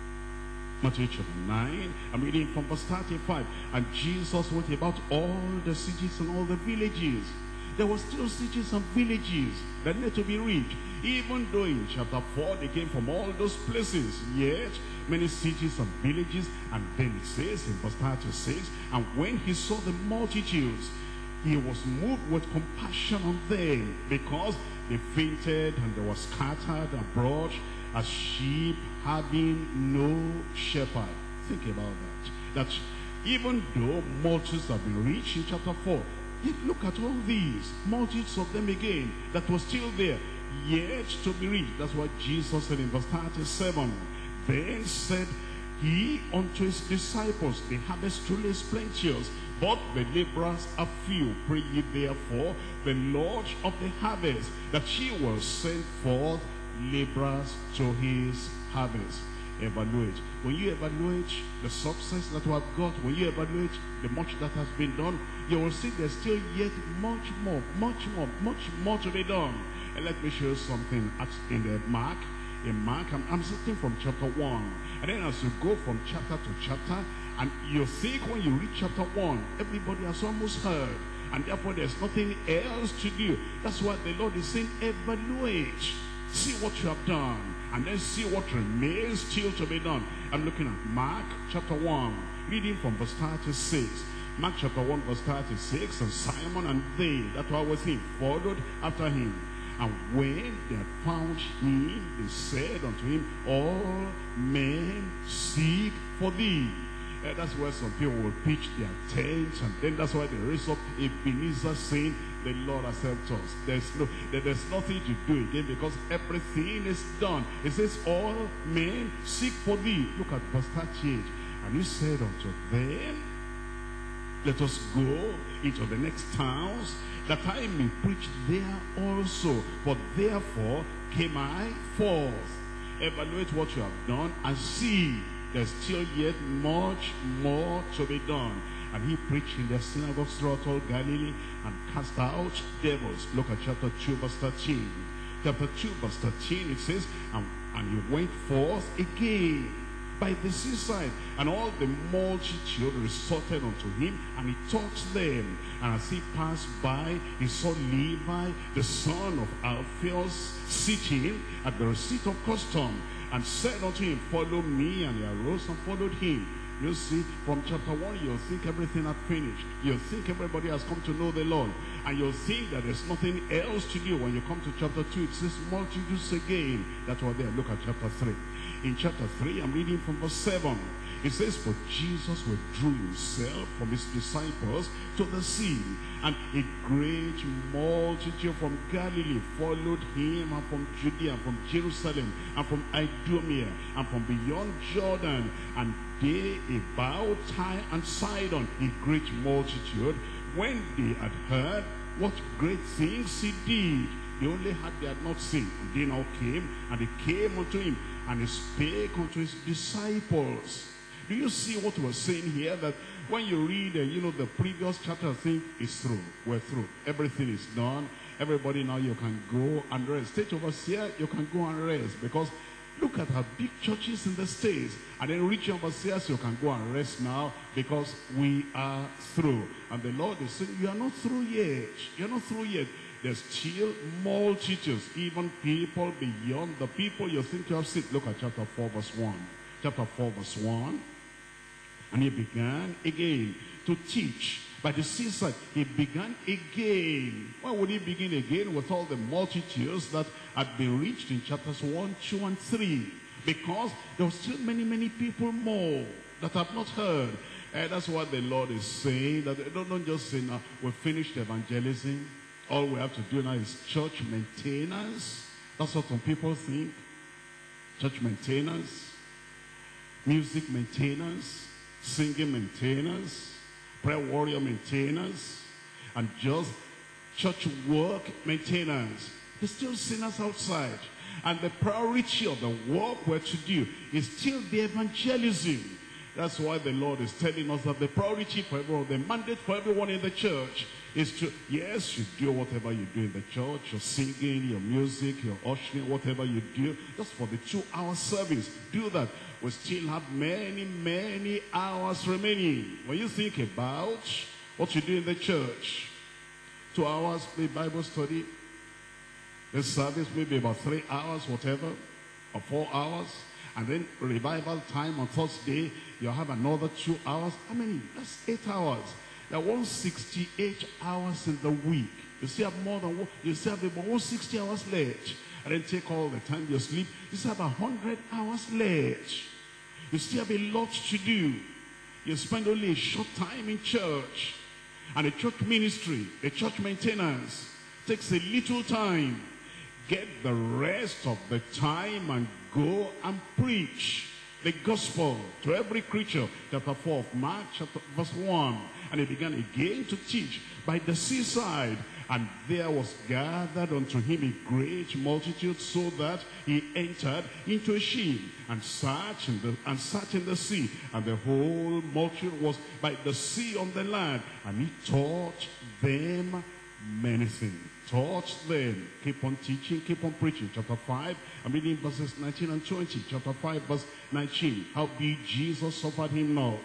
Matthew chapter nine, I'm reading from verse thirty-five. And Jesus went about all the cities and all the villages. There were still cities and villages that need to be reached. Even though in chapter four they came from all those places, yet many cities and villages. And then it says in verse thirty-six, and when he saw the multitudes, he was moved with compassion on them, because they fainted and they were scattered abroad as sheep having no shepherd. Think about that. That even though multitudes have been reached in chapter four, yet look at all these multitudes of them again that were still there, yet to be reached. That's what Jesus said in verse thirty-seven. Then said he unto his disciples, the harvest truly is plenteous, but the laborers are few. Pray ye therefore the Lord of the harvest, that he will send forth laborers to his harvest. Evaluate. When you evaluate the success that we have got, when you evaluate the much that has been done, you will see there's still yet much more, much more, much more to be done. And let me show you something in the Mark, in Mark. I'm, I'm sitting from chapter one. And then as you go from chapter to chapter, and you think when you reach chapter one, everybody has almost heard. And therefore there's nothing else to do. That's why the Lord is saying, evaluate. See what you have done. And then see what remains still to be done. I'm looking at Mark chapter one, reading from verse thirty-six. Mark chapter one verse thirty-six. And Simon and they that were with him followed after him. And when they had found him, they said unto him, all men seek for thee. Uh, that's where some people will pitch their tents, and then that's why they raise up Ebenezer saying, the Lord has helped us. There's no, there's nothing to do again because everything is done. It says, all men seek for thee. Look at verse thirty-eight. And he said unto them, let us go into the next towns, that I may preach there also. For therefore came I forth. Evaluate what you have done and see there's still yet much more to be done. And he preached in their synagogues throughout all Galilee and cast out devils. Look at chapter two verse thirteen. Chapter two verse thirteen, it says, and, and he went forth again by the seaside, and all the multitude resorted unto him, and he taught them. And as he passed by, he saw Levi, the son of Alphaeus, sitting at the receipt of custom, and said unto him, follow me. And he arose and followed him. You see, from chapter one, you'll think everything had finished. You'll think everybody has come to know the Lord. And you'll think that there's nothing else to do. When you come to chapter two, it says multitudes again that were there. Look at chapter three. In chapter three, I'm reading from verse seven. It says, for Jesus withdrew himself from his disciples to the sea, and a great multitude from Galilee followed him, and from Judea, and from Jerusalem, and from Idumea, and from beyond Jordan, and they about Tyre and Sidon, a great multitude, when they had heard what great things he did. They only had, they had not seen. And they now came, and they came unto him, and he spake unto his disciples. Do you see what we're saying here? That when you read, uh, you know, the previous chapter, I think it's through. We're through. Everything is done. Everybody now, you can go and rest. State overseer, you can go and rest. Because look at our big churches in the States. And then regional overseers, you can go and rest now because we are through. And the Lord is saying, you are not through yet. You're not through yet. There's still multitudes, even people beyond the people you think you have seen. Look at chapter four, verse one. Chapter four, verse one. And he began again to teach by the seaside. He began again. Why would he begin again with all the multitudes that had been reached in chapters one, two, and three? Because there were still many, many people more that have not heard. And that's what the Lord is saying. That don't, don't just say, now, we've finished evangelism. All we have to do now is church maintenance. That's what some people think. Church maintenance, music maintenance, singing maintenance, prayer warrior maintenance, and just church work maintenance. There's still sinners outside. And the priority of the work we're to do is still the evangelism. That's why the Lord is telling us that the priority for everyone, the mandate for everyone in the church is to, yes, you do whatever you do in the church, your singing, your music, your ushering, whatever you do, just for the two-hour service, do that. We still have many, many hours remaining. When you think about what you do in the church, two hours, maybe Bible study, the service maybe about three hours, whatever, or four hours, and then revival time on Thursday, you have another two hours. How many? That's eight hours. There are one hundred sixty-eight hours in the week. You still have more than one, you still have about one hundred sixty hours left. And then take all the time you sleep, you still have one hundred hours left. You still have a lot to do. You spend only a short time in church. And the church ministry, the church maintenance, takes a little time. Get the rest of the time and go and preach the gospel to every creature. Chapter four of Mark, chapter verse one. And he began again to teach by the seaside. And there was gathered unto him a great multitude, so that he entered into a ship and sat in the and sat in the sea. And the whole multitude was by the sea on the land. And he taught them many things. Taught them. Keep on teaching, keep on preaching. Chapter five, I'm reading verses nineteen and twenty. Chapter five, verse nineteen. Howbeit Jesus suffered him not,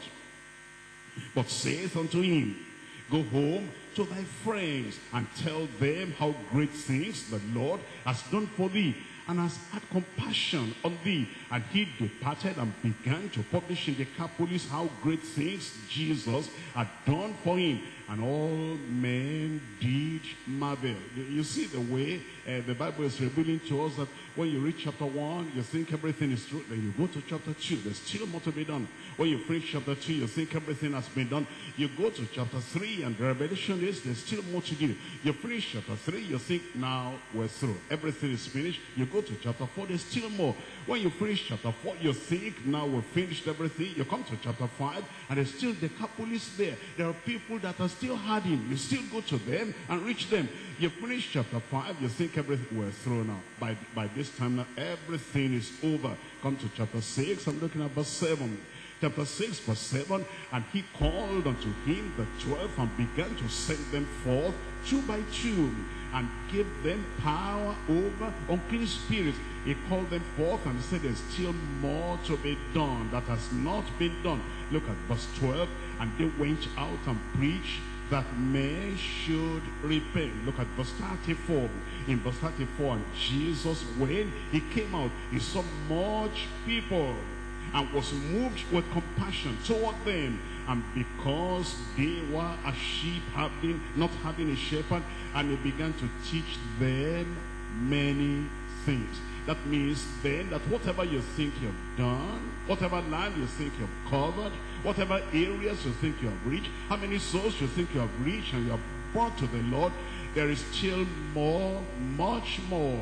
but saith unto him, go home to thy friends, and tell them how great things the Lord has done for thee, and has had compassion on thee. And he departed and began to publish in Decapolis how great things Jesus had done for him. And all men did marvel. You see the way uh, the Bible is revealing to us that when you read chapter one, you think everything is true. Then you go to chapter two, there's still more to be done. When you finish chapter two, you think everything has been done. You go to chapter three, and the revelation is there's still more to do. You finish chapter three, you think now we're through. Everything is finished. You go to chapter four, there's still more. When you finish chapter four, you think now we've finished everything. You come to chapter five, and there's still Decapolis there. There are people that are still hiding. You still go to them and reach them. You finish chapter five, you think everything we're through now. By, by this time now, everything is over. Come to chapter six, I'm looking at verse seven. Chapter six, verse seven, and he called unto him the twelve, and began to send them forth two by two, and gave them power over unclean spirits. He called them forth, and he said there's still more to be done that has not been done. Look at verse twelve, and they went out and preached that men should repent. Look at verse thirty-four. In verse thirty-four, and Jesus, when he came out, he saw much people, and was moved with compassion toward them, and because they were as sheep having not having a shepherd, and he began to teach them many things. That means then that whatever you think you've done, whatever land you think you've covered, whatever areas you think you have reached, how many souls you think you have reached and you have brought to the Lord, there is still more, much more,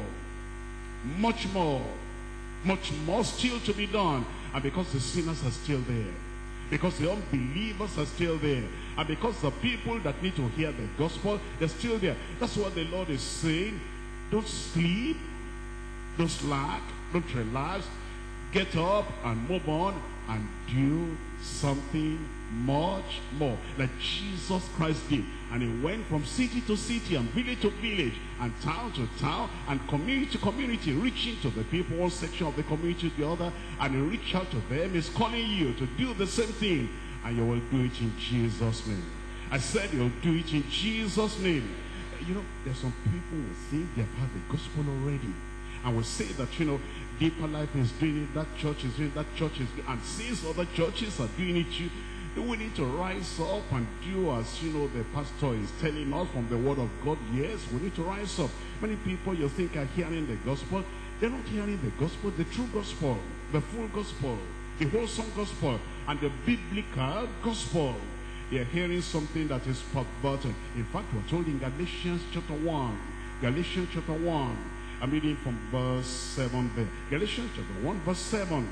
much more, much more still to be done. And because the sinners are still there, because the unbelievers are still there, and because the people that need to hear the gospel, they're still there. That's what the Lord is saying. Don't sleep, don't slack, don't relax. Get up and move on and do something much more, like Jesus Christ did. And he went from city to city and village to village and town to town and community to community, reaching to the people, one section of the community to the other, and he reached out to them. He's calling you to do the same thing, and you will do it in Jesus' name. I said you'll do it in Jesus' name. You know, there's some people who think they've had the gospel already, and will say that, you know, Deeper Life is doing it, that church is doing it, that church is doing it, and since other churches are doing it, you we need to rise up and do as, you know, the pastor is telling us from the word of God. Yes, we need to rise up. Many people you think are hearing the gospel, they're not hearing the gospel, the true gospel, the full gospel, the wholesome gospel, and the biblical gospel. They're hearing something that is perverted. In fact, we're told in Galatians chapter one, Galatians chapter one, I'm reading from verse seven there. Galatians chapter one, verse seven,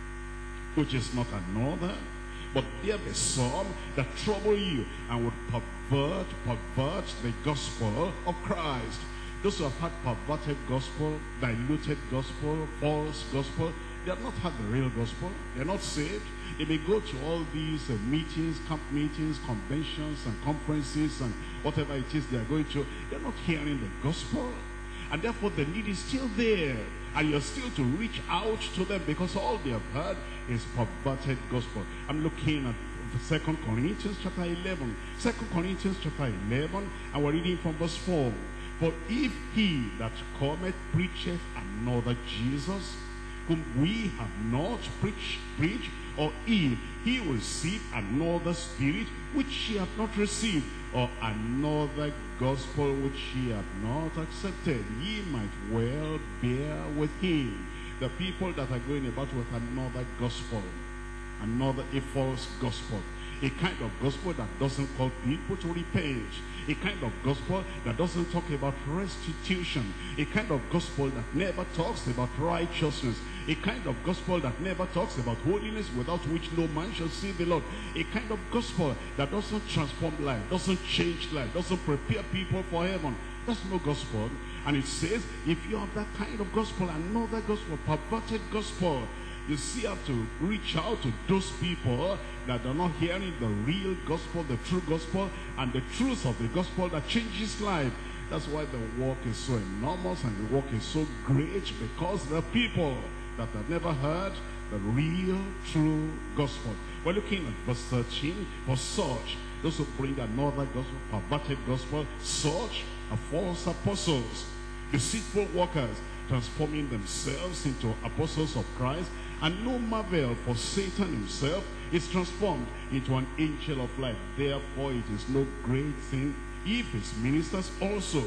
which is not another, but there be some that trouble you and would pervert, pervert the gospel of Christ. Those who have had perverted gospel, diluted gospel, false gospel, they have not had the real gospel. They're not saved. They may go to all these uh, meetings, camp meetings, conventions and conferences and whatever it is they are going to. They're not hearing the gospel. And therefore the need is still there. And you're still to reach out to them because all they have heard is perverted gospel. I'm looking at Second Corinthians chapter eleven. Second Corinthians chapter eleven, and we're reading from verse four. For if he that cometh preacheth another Jesus, whom we have not preached, preached, or if he receive another spirit which ye have not received, or another gospel which ye have not accepted, ye might well bear with him. The people that are going about with another gospel, another a false gospel, a kind of gospel that doesn't call people to repent, a kind of gospel that doesn't talk about restitution, a kind of gospel that never talks about righteousness, a kind of gospel that never talks about holiness, without which no man shall see the Lord, a kind of gospel that doesn't transform life, doesn't change life, doesn't prepare people for heaven. That's no gospel. And it says, if you have that kind of gospel, another gospel, perverted gospel, You still have to reach out to those people that are not hearing the real gospel, the true gospel, and the truth of the gospel that changes life. That's why the work is so enormous and the work is so great, because there are people that have never heard the real, true gospel. We're looking at verse thirteen. For such, those who bring another gospel, perverted gospel, such are false apostles, deceitful workers, transforming themselves into apostles of Christ. And no marvel, for Satan himself is transformed into an angel of light. Therefore it is no great thing if his ministers also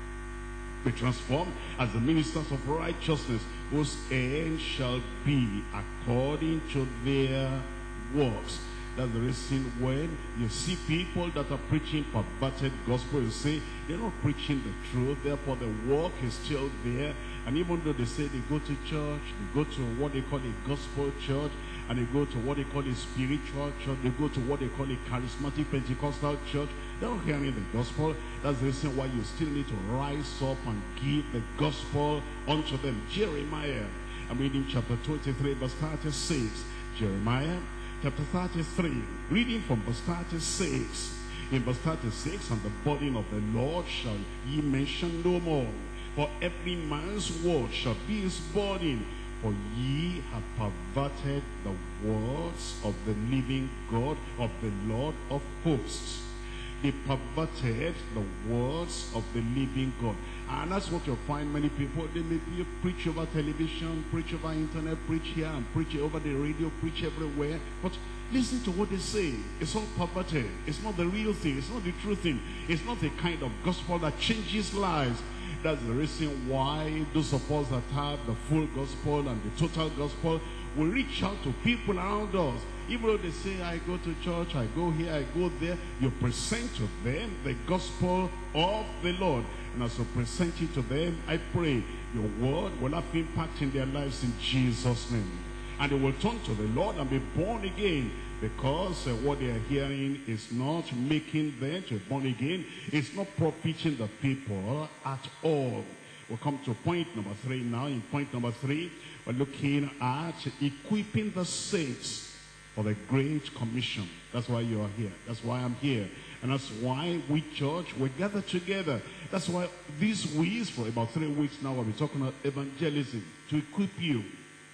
be transformed as the ministers of righteousness, whose end shall be according to their works. That's the reason when you see people that are preaching perverted gospel, you say they're not preaching the truth, therefore the work is still there. And even though they say they go to church, they go to what they call a gospel church, and they go to what they call a spiritual church, they go to what they call a charismatic Pentecostal church, they're not hearing the gospel. That's the reason why you still need to rise up and give the gospel unto them. Jeremiah, I'm reading chapter twenty-three, verse thirty-six. Jeremiah chapter thirty-three, reading from verse thirty-six. In verse thirty-six, and the burden of the Lord shall ye mention no more, for every man's word shall be his burden. For ye have perverted the words of the living God, of the Lord of hosts. They perverted the words of the living God. And that's what you'll find many people. They may be, preach over television, preach over internet, preach here and preach over the radio, preach everywhere. But listen to what they say. It's all perverted. It's not the real thing. It's not the true thing. It's not the kind of gospel that changes lives. That's the reason why those of us that have the full gospel and the total gospel will reach out to people around us. Even though they say, I go to church, I go here, I go there, you present to them the gospel of the Lord. And as you present it to them, I pray your word will have impact in their lives in Jesus' name. And they will turn to the Lord and be born again, because uh, what they are hearing is not making them to be born again. It's not profiting the people at all. We'll come to point number three now. In point number three, we're looking at equipping the saints for the Great Commission. That's why you are here. That's why I'm here. And that's why we, church, we gather together. That's why these weeks, for about three weeks now, we'll be talking about evangelism, to equip you,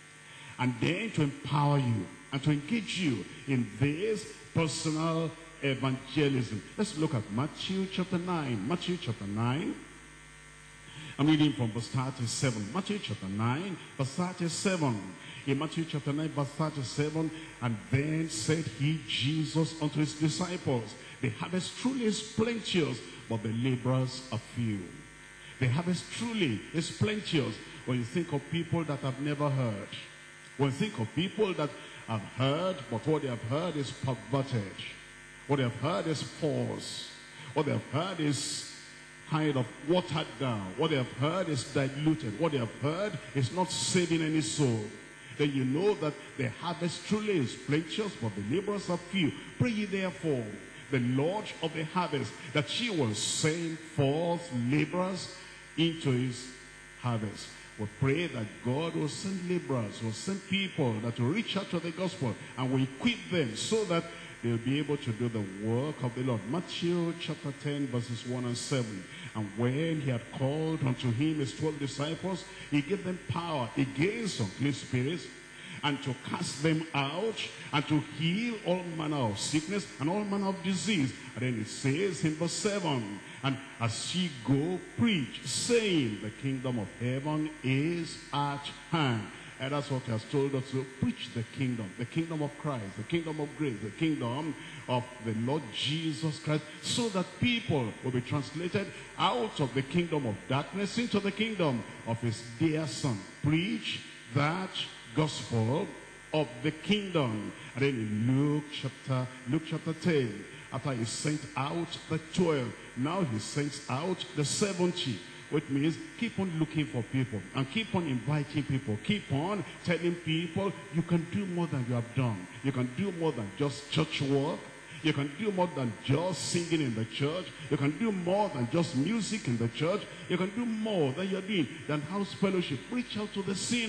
and then to empower you, and to engage you in this personal evangelism. Let's look at Matthew chapter nine. Matthew chapter nine. I'm reading from verse thirty-seven. Matthew chapter nine, verse thirty-seven. In Matthew chapter nine, verse thirty-seven, and then said he, Jesus, unto his disciples, the harvest truly is plenteous, but the laborers are few. The harvest truly is plenteous. When you think of people that have never heard, when you think of people that have heard, but what they have heard is perverted. What they have heard is false. What they have heard is kind of watered down. What they have heard is diluted. What they have heard is not saving any soul. Then you know that the harvest truly is plenteous, but the laborers are few. Pray ye therefore the Lord of the harvest, that he will send forth laborers into his harvest. We pray that God will send laborers, will send people that will reach out to the gospel, and will equip them so that they'll be able to do the work of the Lord. Matthew chapter ten, verses one and seven. And when he had called unto him his twelve disciples, he gave them power against unclean spirits, and to cast them out, and to heal all manner of sickness and all manner of disease. And then it says in verse seven, and as ye go, preach, saying, the kingdom of heaven is at hand. And that's what he has told us to preach: the kingdom, the kingdom of Christ, the kingdom of grace, the kingdom of the Lord Jesus Christ, so that people will be translated out of the kingdom of darkness into the kingdom of his dear Son. Preach that gospel of the kingdom. And then in Luke chapter, Luke chapter ten, after he sent out the twelve, now he sends out the seventy. Which means keep on looking for people and keep on inviting people. Keep on telling people you can do more than you have done. You can do more than just church work. You can do more than just singing in the church. You can do more than just music in the church. You can do more than you're doing than house fellowship. Reach out to the sinners.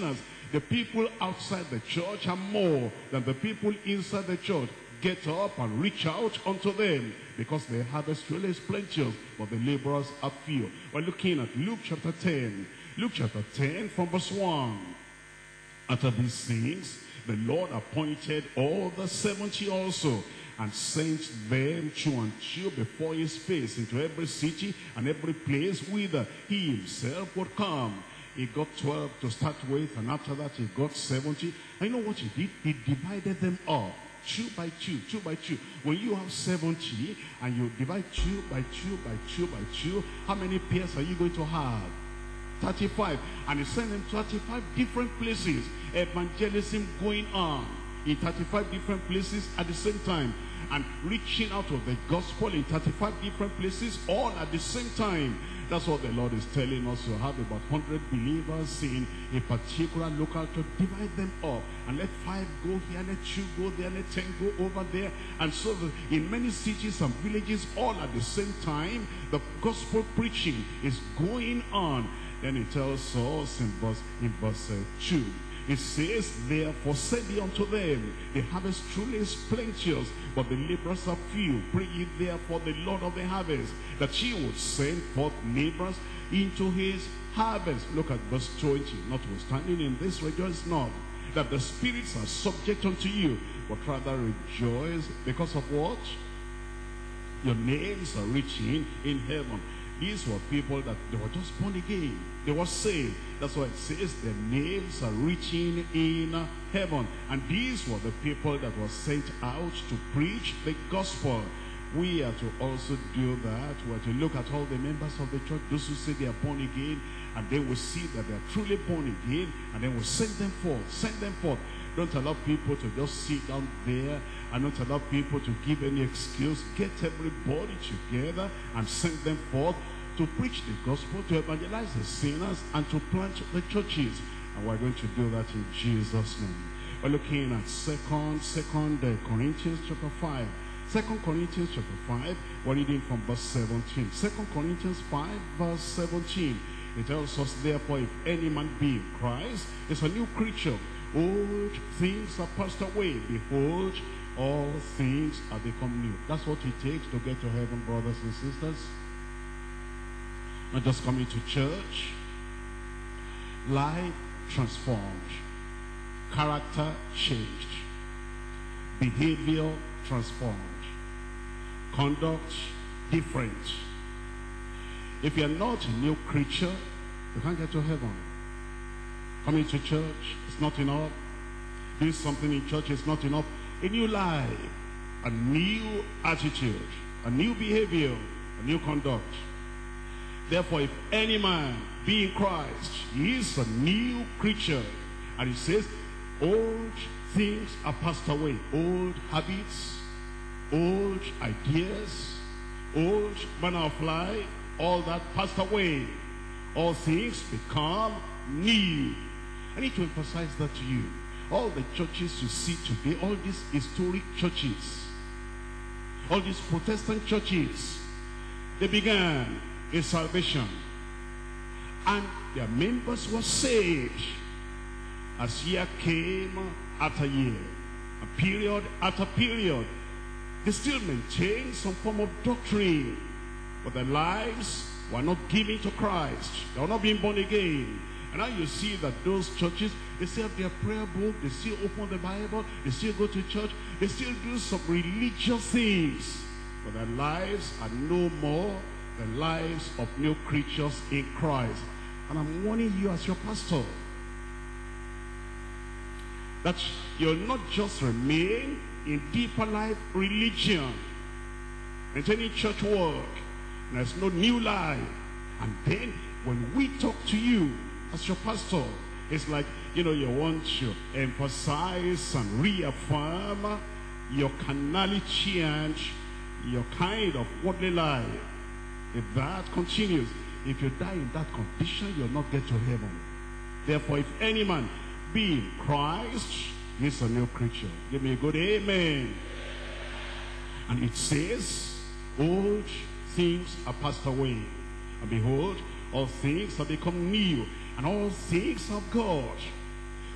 The people outside the church are more than the people inside the church. Get up and reach out unto them, because the harvest really is plenteous, but the laborers are few. We're looking at Luke chapter ten. Luke chapter ten from verse one. After these things, the Lord appointed all the seventy also, and sent them two and two before his face into every city and every place whither he himself would come. He got twelve to start with, and after that he got seventy. And you know what he did? He divided them up, two by two, two by two. When you have seventy, and you divide two by two by two by two, how many pairs are you going to have? thirty-five. And he sent them to thirty-five different places. Evangelism going on in thirty-five different places at the same time, and reaching out of the gospel in thirty-five different places all at the same time. That's what the Lord is telling us. You have about one hundred believers in a particular local church. Divide them up and let five go here, let two go there, let ten go over there. And so in many cities and villages all at the same time, the gospel preaching is going on. Then it tells us in verse, in verse uh, two. It says, therefore say ye unto them, the harvest truly is plenteous, but the laborers are few. Pray ye therefore the Lord of the harvest, that he would send forth laborers into his harvest. Look at verse twenty. Notwithstanding in this rejoice not, that the spirits are subject unto you, but rather rejoice because of what? Your names are written in heaven. These were people that they were just born again. They were saved. That's why it says their names are written in heaven. And these were the people that were sent out to preach the gospel. We are to also do that. We are to look at all the members of the church, those who say they are born again, and they will see that they are truly born again, and then we'll send them forth. Send them forth. Don't allow people to just sit down there, and don't allow people to give any excuse. Get everybody together and send them forth to preach the gospel, to evangelize the sinners, and to plant the churches. And we're going to do that in Jesus' name. We're looking at second, second Corinthians chapter five. Second Corinthians chapter five, we're reading from verse seventeen. Second Corinthians five, verse seventeen. It tells us, therefore, if any man be in Christ, is a new creature. Old things are passed away. Behold, all things are become new. That's what it takes to get to heaven, brothers and sisters. Not just coming to church. Life transformed. Character changed. Behavior transformed. Conduct different. If you're not a new creature, you can't get to heaven. Coming to church is not enough. Doing something in church is not enough. A new life, a new attitude, a new behavior, a new conduct. Therefore, if any man be in Christ, he is a new creature. And he says, old things are passed away. Old habits, old ideas, old manner of life, all that passed away. All things become new. I need to emphasize that to you. All the churches you see today, all these historic churches, all these Protestant churches, they began in salvation, and their members were saved as year came after year, and period after period. They still maintain some form of doctrine, but their lives were not given to Christ. They were not being born again. And now you see that those churches, they still have their prayer book, they still open the Bible, they still go to church, they still do some religious things, but their lives are no more the lives of new creatures in Christ. And I'm warning you as your pastor that you'll not just remain in deeper life religion, maintaining church work, and there's no new life. And then when we talk to you as your pastor, it's like, you know, you want to emphasize and reaffirm your carnality and your kind of worldly life. If that continues, if you die in that condition, you'll not get to heaven. Therefore, if any man be in Christ, he's a new creature. Give me a good amen. And it says, old things are passed away, and behold, all things have become new. And all things of God,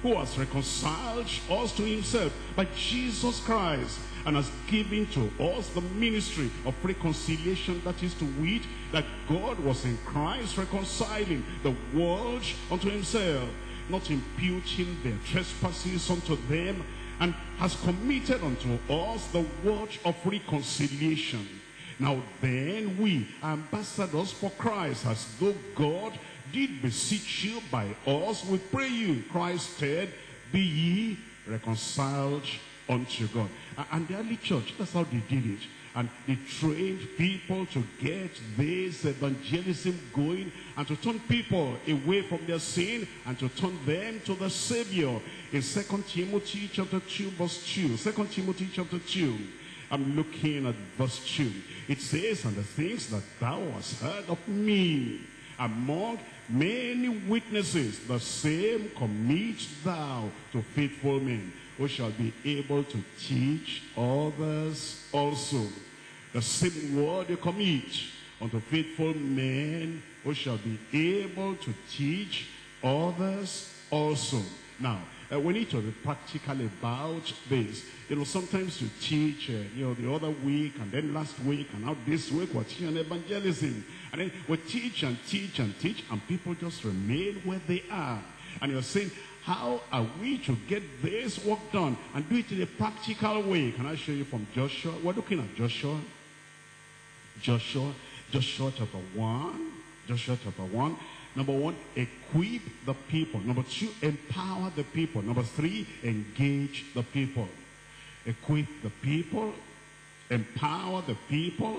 who has reconciled us to himself by Jesus Christ, and has given to us the ministry of reconciliation, that is to wit, that God was in Christ reconciling the world unto himself, not imputing their trespasses unto them, and has committed unto us the word of reconciliation. Now then, we are ambassadors for Christ, as though God did beseech you by us. We pray you, Christ said, be ye reconciled unto God. And the early church, that's how they did it. And they trained people to get this evangelism going, and to turn people away from their sin, and to turn them to the Savior. In Second Timothy chapter two, verse two. Second Timothy chapter two. I'm looking at verse two. It says, and the things that thou hast heard of me among many witnesses, the same commit thou to faithful men, who shall be able to teach others also. The same word you commit unto faithful men, who shall be able to teach others also. Now, uh, we need to be practical about this. You know, sometimes you teach, uh, you know, the other week, and then last week, and now this week, we're teaching evangelism. And then we teach and teach and teach, and people just remain where they are. And you're saying, how are we to get this work done and do it in a practical way? Can I show you from Joshua? We're looking at Joshua. Joshua, Joshua chapter one. Joshua chapter one. Number one, equip the people. Number two, empower the people. Number three, engage the people. Equip the people, empower the people,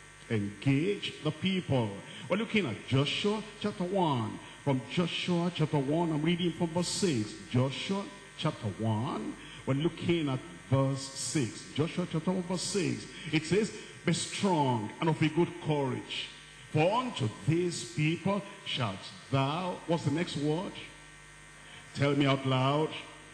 engage the people. We're looking at Joshua chapter one. From Joshua chapter one, I'm reading from verse six. Joshua chapter one, we're looking at verse six. Joshua chapter one, verse six. It says, be strong and of a good courage, for unto these people shalt thou, what's the next word? Tell me out loud.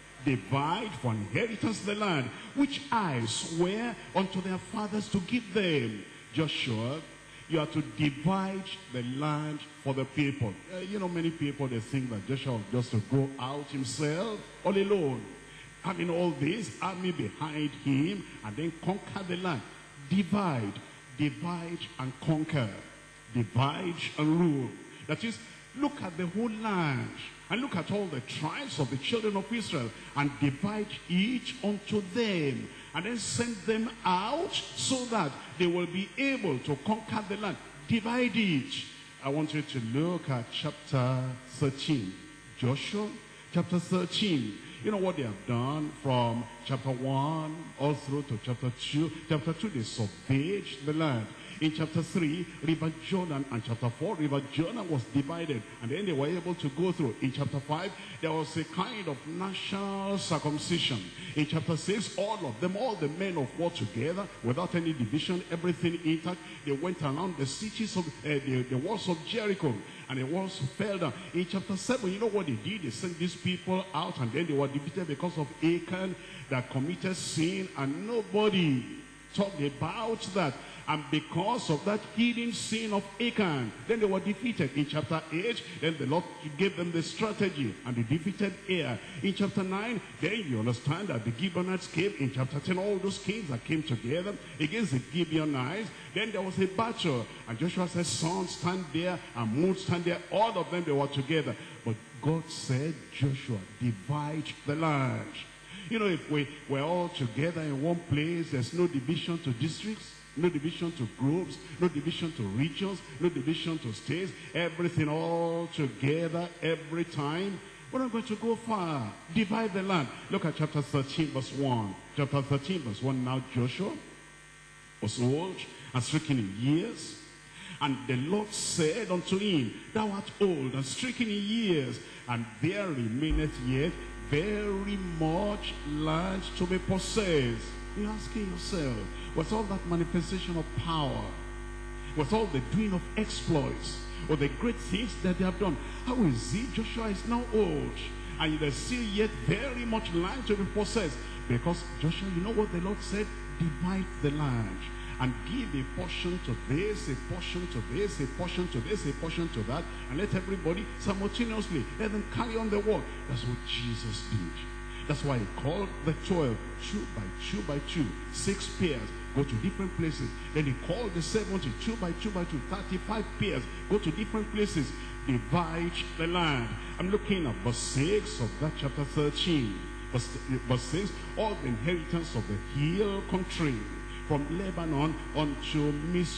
Divide for inheritance the land, which I swear unto their fathers to give them. Joshua, you are to divide the land for the people. Uh, you know, many people, they think that Joshua was just to go out himself, all alone, having all this army behind him, and then conquer the land. Divide, divide and conquer. Divide and rule. That is, look at the whole land, and look at all the tribes of the children of Israel, and divide each unto them, and then send them out so that they will be able to conquer the land. Divide each. I want you to look at chapter thirteen. Joshua chapter thirteen. You know what they have done from chapter one all through to chapter two. Chapter two, they surveyed the land. In chapter three, River Jordan, and chapter four, River Jordan was divided, and then they were able to go through. In chapter five, there was a kind of national circumcision. In chapter six, all of them, all the men of war together, without any division, everything intact, they went around the cities of, uh, the, the walls of Jericho, and the walls fell down. In chapter seven, you know what they did? They sent these people out, and then they were defeated because of Achan that committed sin, and nobody talked about that. And because of that hidden sin of Achan, then they were defeated. In chapter eight, then the Lord gave them the strategy, and they defeated Ai. In chapter nine, then you understand that the Gibeonites came. In chapter ten, all those kings that came together against the Gibeonites, then there was a battle. And Joshua said, son, stand there, and moon, stand there. All of them, they were together. But God said, Joshua, divide the land. You know, if we were all together in one place, there's no division to districts, no division to groups, no division to regions, no division to states, everything all together every time. We're not going to go far. Divide the land. Look at chapter thirteen, verse one. Chapter thirteen, verse one. Now Joshua was old and stricken in years, and the Lord said unto him, thou art old and stricken in years, and there remaineth yet very much land to be possessed. You're asking yourself, with all that manifestation of power, with all the doing of exploits, or the great things that they have done, how is it Joshua is now old, and there's still yet very much land to be possessed? Because Joshua, you know what the Lord said? Divide the land. and give a portion to this, a portion to this, a portion to this, a portion to that, and let everybody simultaneously, let them carry on the work. That's what Jesus did. That's why he called the twelve, two by two by two, six pairs, go to different places. Then he called the seventy, two by two by two, thirty-five pairs, go to different places, divide the land. I'm looking at verse six of that chapter thirteen. Verse, verse six, all the inheritance of the hill country, from Lebanon unto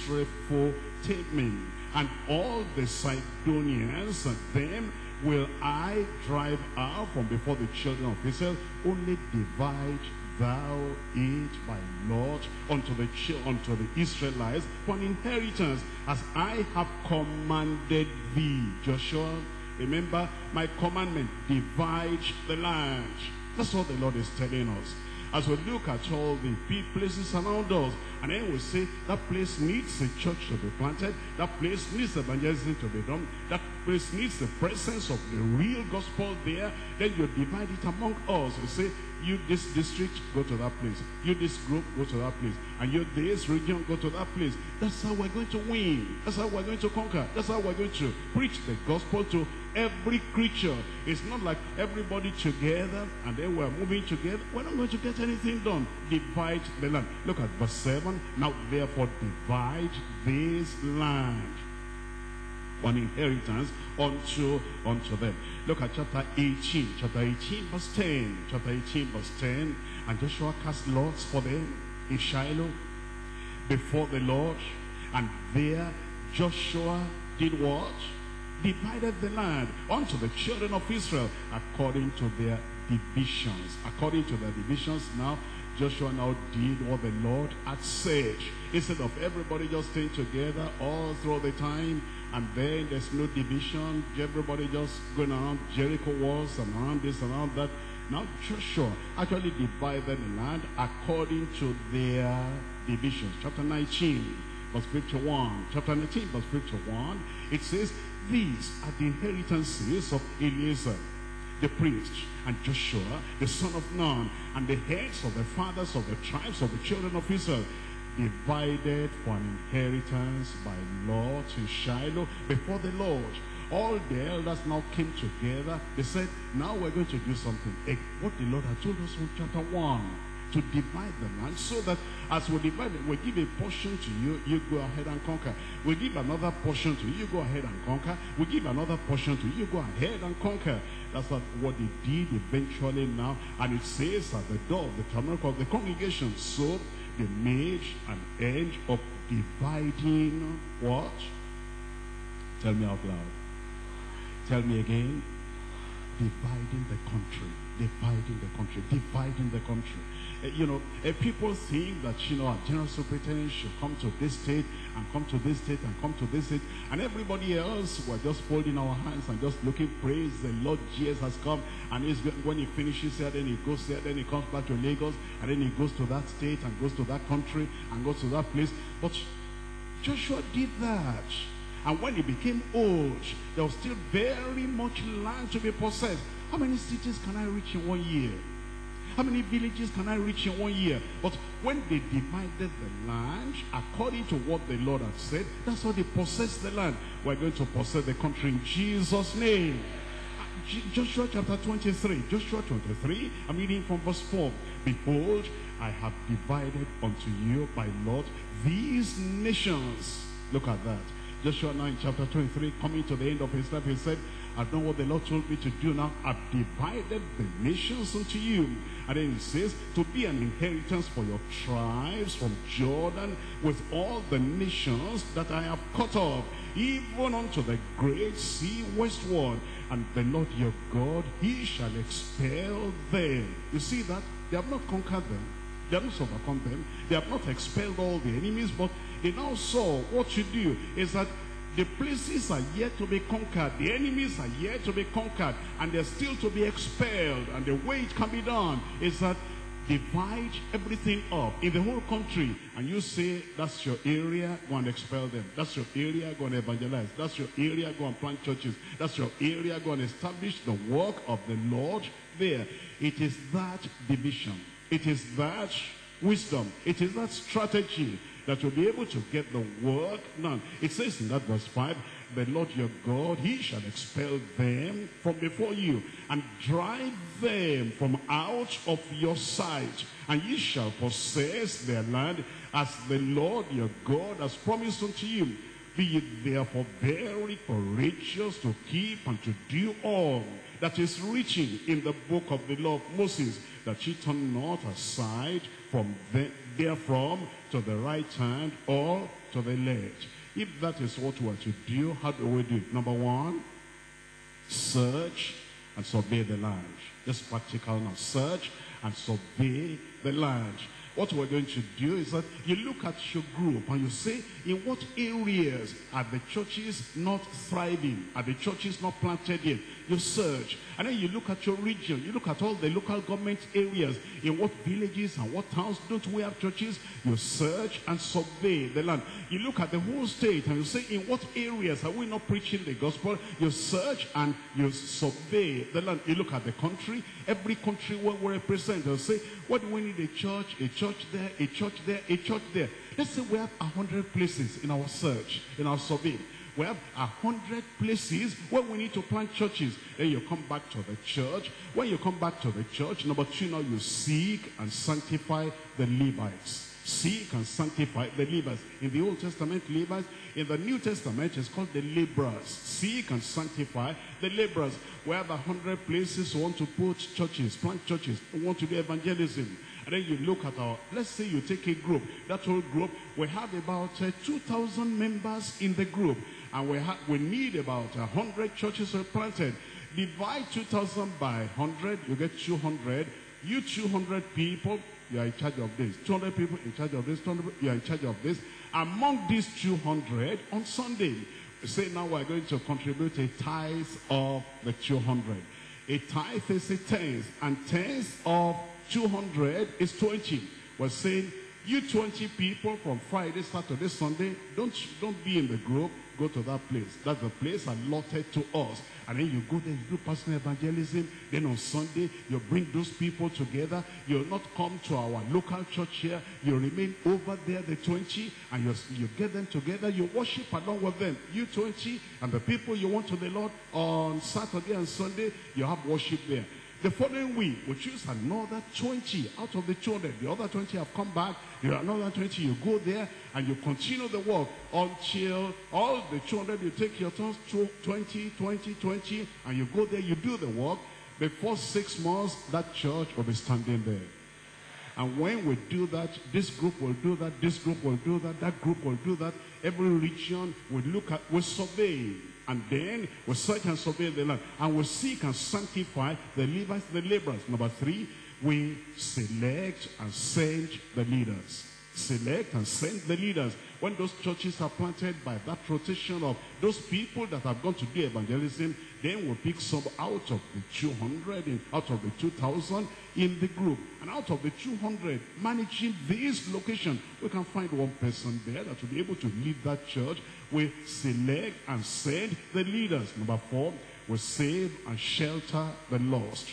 Misrephotamim, and all the Sidonians, and them will I drive out from before the children of Israel. Only divide thou it by lot unto the unto the Israelites for an inheritance, as I have commanded thee. Joshua, remember my commandment, divide the land. That's what the Lord is telling us. As we look at all the places around us, and then we say, that place needs a church to be planted, that place needs evangelism to be done, that place needs the presence of the real gospel there, then you divide it among us. You say, you this district, go to that place. You this group, go to that place. And you this region, go to that place. That's how we're going to win. That's how we're going to conquer. That's how we're going to preach the gospel to every creature. It's not like everybody together and then we're moving together. We're not going to get anything done. Divide the land. Look at verse seven. Now therefore divide this land, one inheritance unto unto them. Look at chapter eighteen. Chapter eighteen verse ten. Chapter eighteen verse ten. And Joshua cast lots for them in Shiloh before the Lord. And there Joshua did what? Divided the land unto the children of Israel according to their divisions. According to their divisions. Now Joshua now did what the Lord had said. Instead of everybody just staying together all through the time, and then there's no division, everybody just going around Jericho walls and around this and around that. Now Joshua actually divided the land according to their divisions. Chapter nineteen, verse fifty-one. Chapter nineteen, verse fifty-one, it says, these are the inheritances of Eleazar the priest, and Joshua the son of Nun, and the heads of the fathers of the tribes of the children of Israel, divided for an inheritance by lot in Shiloh before the Lord. All the elders now came together. They said, now we're going to do something. What the Lord had told us in chapter one, to divide the land, so that as we divide it, we give a portion to you, you go ahead and conquer. We give another portion to you, you go ahead and conquer. We give another portion to you, you go ahead and conquer. That's what, what they did eventually now. And it says at the door of the tabernacle of the congregation, so they made an end of dividing what? Tell me out loud. Tell me again. Dividing the country. Dividing the country. Dividing the country. Uh, you know, uh, people think that, you know, our general superintendent should come to this state and come to this state and come to this state. And everybody else, we're just folding our hands and just looking, praise the Lord, Jesus has come. And he's, when he finishes here, then he goes there, then he comes back to Lagos, and then he goes to that state and goes to that country and goes to that place. But Joshua did that. And when he became old, there was still very much land to be possessed. How many cities can I reach in one year? How many villages can I reach in one year? But when they divided the land according to what the Lord had said, that's how they possessed the land. We're going to possess the country in Jesus' name. Joshua chapter twenty-three. Joshua twenty-three, I'm reading from verse four. Behold, I have divided unto you by lot these nations. Look at that. Joshua nine chapter twenty-three, coming to the end of his life, he said, I've done what the Lord told me to do now. I've divided the nations unto you. And then it says, to be an inheritance for your tribes from Jordan with all the nations that I have cut off, even unto the great sea westward. And the Lord your God, he shall expel them. You see that? They have not conquered them. They have not overcome them. They have not expelled all the enemies, but they now saw what you do is that the places are yet to be conquered. The enemies are yet to be conquered. And they're still to be expelled. And the way it can be done is that divide everything up in the whole country. And you say, that's your area, go and expel them. That's your area, go and evangelize. That's your area, go and plant churches. That's your area, go and establish the work of the Lord there. It is that division. It is that wisdom. It is that strategy that you'll be able to get the work done. It says in that verse five, the Lord your God, he shall expel them from before you and drive them from out of your sight, and ye shall possess their land as the Lord your God has promised unto you. Be ye therefore very courageous to keep and to do all that is written in the book of the law of Moses, that ye turn not aside from the, therefrom to the right hand or to the left. If that is what we are to do, how do we do it? Number one, search and survey the land. Just practical now. Search and survey the land. What we're going to do is that you look at your group and you say, in what areas are the churches not thriving? Are the churches not planted yet? You search. And then you look at your region. You look at all the local government areas. In what villages and what towns don't we have churches? You search and survey the land. You look at the whole state and you say, in what areas are we not preaching the gospel? You search and you survey the land. You look at the country. Every country where we represent, you say, what do we need? A church, a church there, a church there, a church there. Let's say we have a hundred places in our search, in our survey. We have a hundred places where we need to plant churches. Then you come back to the church. When you come back to the church, number two, now you seek and sanctify the Levites. Seek and sanctify the Levites. In the Old Testament, Levites. In the New Testament, it's called the laborers. Seek and sanctify the laborers. We have a hundred places we want to put churches, plant churches. We want to do evangelism. And then you look at our, let's say you take a group. That whole group, we have about uh, two thousand members in the group. And we, ha we need about one hundred churches planted. Divide two thousand by one hundred, you get two hundred. You two hundred people, you are in charge of this. two hundred people in charge of this. two hundred, you are in charge of this. Among these two hundred, on Sunday, say now we are going to contribute a tithe of the two hundred. A tithe is a tenth, and tenth of two hundred is twenty. We're saying, you twenty people from Friday, Saturday, Sunday, don't, don't be in the group. Go to that place. That's the place allotted to us. And then you go there, you do personal evangelism. Then on Sunday, you bring those people together. You'll not come to our local church here. You remain over there, the twenty, and you, you get them together. You worship along with them. You twenty, and the people you want to the Lord on Saturday and Sunday, you have worship there. The following week, we choose another twenty out of the two hundred. The other twenty have come back. There are another twenty. You go there and you continue the work until all the two hundred, you take your turns, twenty, twenty, twenty, and you go there, you do the work. Before six months, that church will be standing there. And when we do that, this group will do that, this group will do that, that group will do that. Every region will look at, will survey. And then we search and survey the land. And we seek and sanctify the Levites, the laborers. Number three, we select and send the leaders. Select and send the leaders. When those churches are planted by that rotation of those people that have gone to do evangelism, then we'll pick some out of the two hundred, and out of the two thousand in the group. And out of the two hundred, managing this location, we can find one person there that will be able to lead that church. We select and send the leaders. Number four, we save and shelter the lost.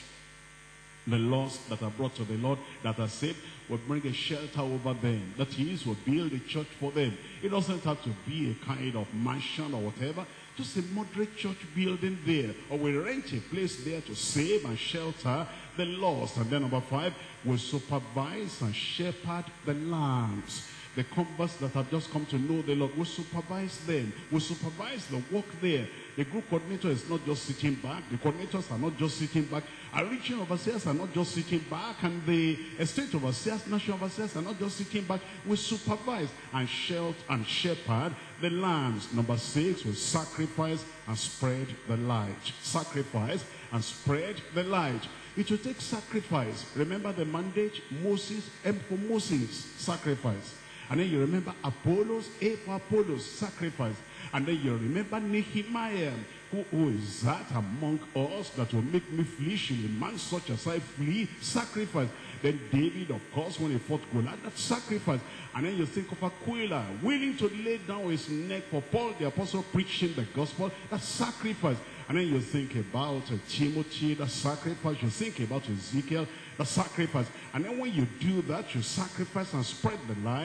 The lost that are brought to the Lord, that are saved, will bring a shelter over them. That is, will build a church for them. It doesn't have to be a kind of mansion or whatever. Just a moderate church building there. Or we rent a place there to save and shelter the lost. And then number five, we supervise and shepherd the lambs. The converts that have just come to know the Lord, we supervise them. We supervise the work there. The group coordinator is not just sitting back. The coordinators are not just sitting back. Our regional overseers are not just sitting back. And the estate overseers, national overseers are not just sitting back. We supervise and shelter and shepherd the lambs. Number six, we sacrifice and spread the light. Sacrifice and spread the light. It will take sacrifice. Remember the mandate, Moses, and for Moses, sacrifice. And then you remember Apollos, A for Apollos, sacrifice. And then you remember Nehemiah, who, who is that among us that will make me flee? Shall a man such as I flee? Sacrifice. Then David, of course, when he fought Goliath, that sacrifice. And then you think of Aquila, willing to lay down his neck for Paul the apostle preaching the gospel, that sacrifice. And then you think about uh, Timothy, the sacrifice. You think about Ezekiel, the sacrifice. And then when you do that, you sacrifice and spread the light.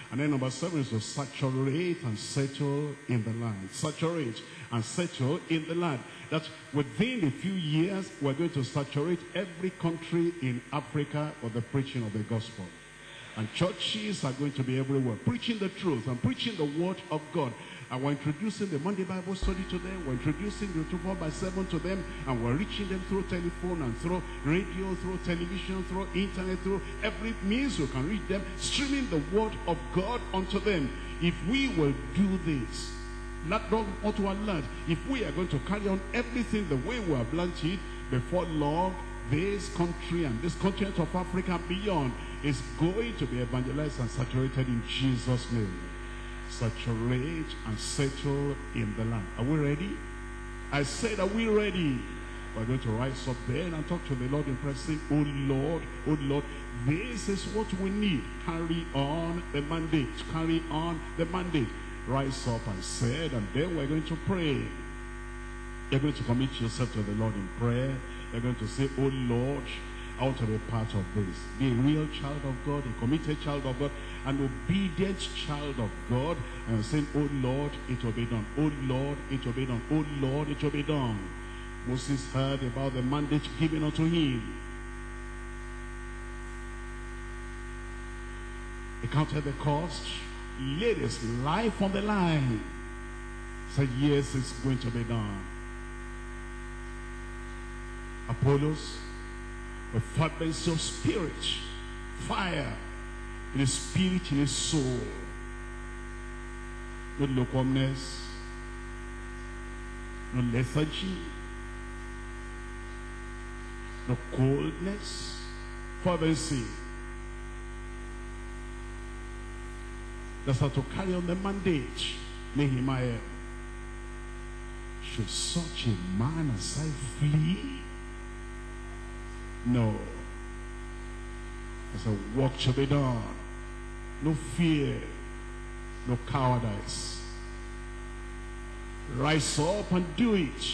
And then number seven is to saturate and settle in the land. Saturate and settle in the land. That within a few years, we're going to saturate every country in Africa for the preaching of the gospel. And churches are going to be everywhere, preaching the truth and preaching the word of God. And we're introducing the Monday Bible study to them. We're introducing the two four by seven to them. And we're reaching them through telephone and through radio, through television, through internet, through every means we can reach them, streaming the word of God unto them. If we will do this, not what we have learned, if we are going to carry on everything the way we have learned it, before long, this country and this continent of Africa and beyond is going to be evangelized and saturated in Jesus' name. Saturate and settle in the land. Are we ready? I said, are we ready? We're going to rise up there and talk to the Lord in prayer, saying, oh Lord, oh Lord, this is what we need. Carry on the mandate. Carry on the mandate. Rise up, I said, and then we're going to pray. You're going to commit yourself to the Lord in prayer. You're going to say, oh Lord, I want to be part of this. Be a real child of God, a committed child of God, an obedient child of God. And you're saying, oh Lord, it will be done. Oh Lord, it will be done. Oh Lord, it will be done. Moses heard about the mandate given unto him. He counted the cost, laid his life on the line. Said, yes, it's going to be done. Apollos, with fervency of spirit, fire in his spirit, in his soul. No lukewarmness, no lethargy, no coldness, fervency. That's how to carry on the mandate. Nehemiah, should such a man as I flee? No. There's a work to be done. No fear, no cowardice. Rise up and do it.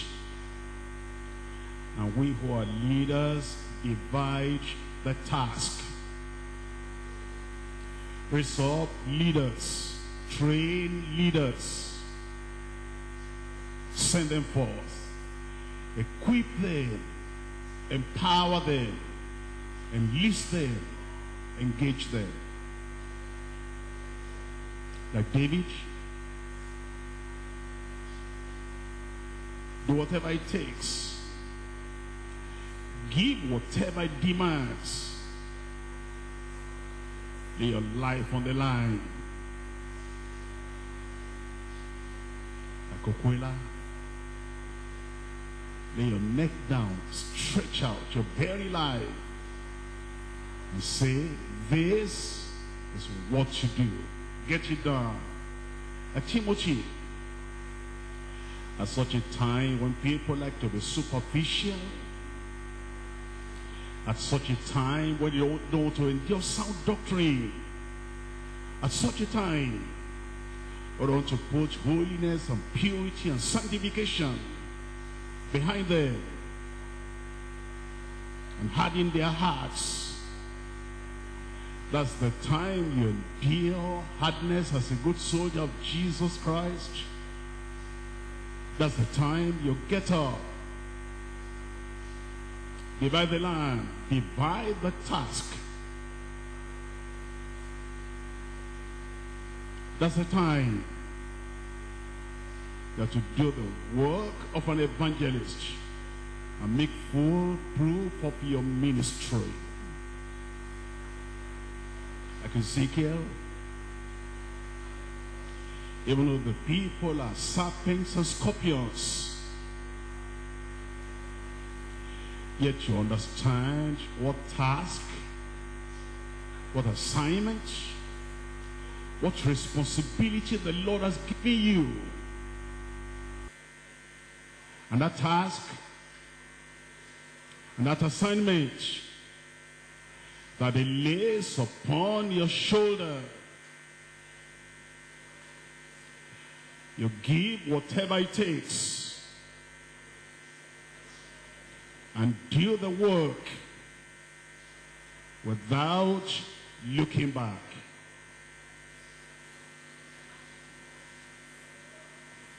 And we who are leaders, divide the task. Raise up leaders, train leaders, send them forth, equip them, empower them, enlist them, engage them. Like David, do whatever it takes, give whatever it demands. Lay your life on the line. Like Aquila, lay your neck down, stretch out your very life, and say, this is what you do. Get it done. Like Timothy, at such a time when people like to be superficial, at such a time when you don't know to endure sound doctrine, at such a time when you want to put holiness and purity and sanctification behind them and harden their hearts, that's the time you endure hardness as a good soldier of Jesus Christ. That's the time you get up. Divide the land, divide the task. That's the time you have to do the work of an evangelist and make full proof of your ministry. Like Ezekiel, even though the people are serpents and scorpions, yet you understand what task, what assignment, what responsibility the Lord has given you. And that task, and that assignment that He lays upon your shoulder, you give whatever it takes and do the work without looking back.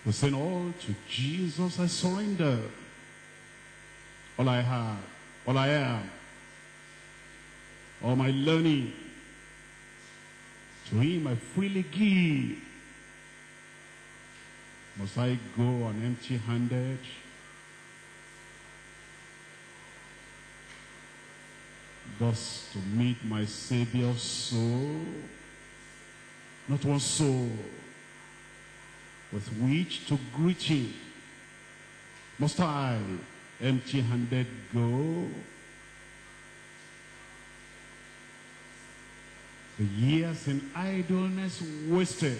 We're saying, all to Jesus I surrender. All I have, all I am, all my learning, to him I freely give. Must I go on empty-handed? Thus to meet my Savior's soul, not one soul with which to greet him. Must I empty-handed go? The years in idleness wasted,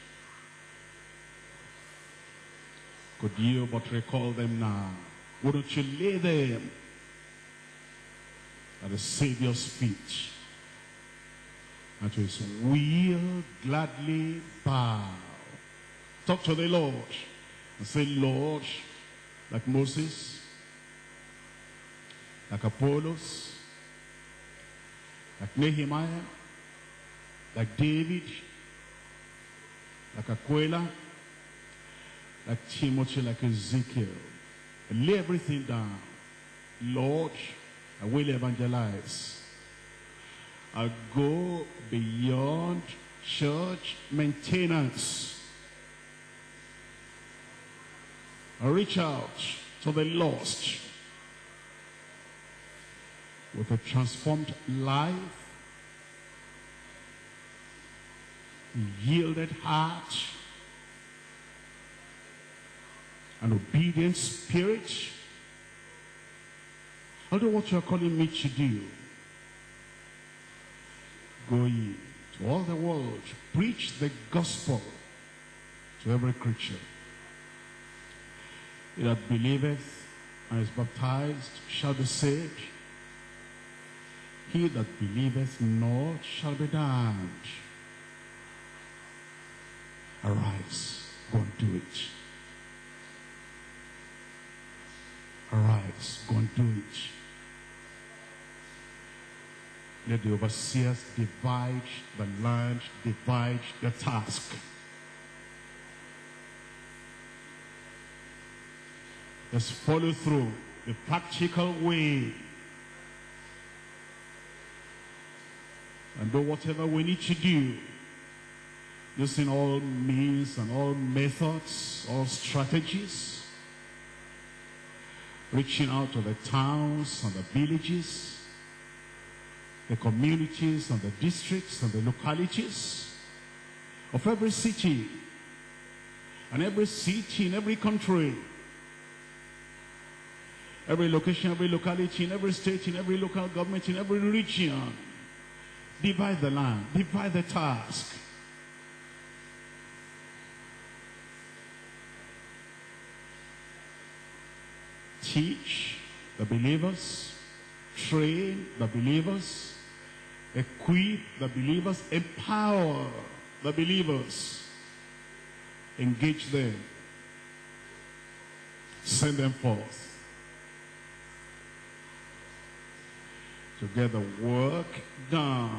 could you but recall them now? Wouldn't you lay them at the Savior's feet, and to his will gladly bow? Talk to the Lord and say, Lord, like Moses, like Apollos, like Nehemiah, like David, like Aquila, like Timothy, like Ezekiel, and lay everything down. Lord, I will evangelize. I'll go beyond church maintenance. I'll reach out to the lost with a transformed life, yielded heart, an obedient spirit. I'll do what you're calling me to do. Go ye to all the world, preach the gospel to every creature. He that believeth and is baptized shall be saved. He that believeth not shall be damned. Arise, go and do it. Arise, go and do it. Let the overseers divide the land, divide the task. Let's follow through the practical way and do whatever we need to do, using all means and all methods, all strategies, reaching out to the towns and the villages, the communities and the districts and the localities of every city, and every city in every country, every location, every locality, in every state, in every local government, in every region. Divide the land, divide the task. Teach the believers, train the believers, equip the believers, empower the believers, engage them, send them forth to get the work done.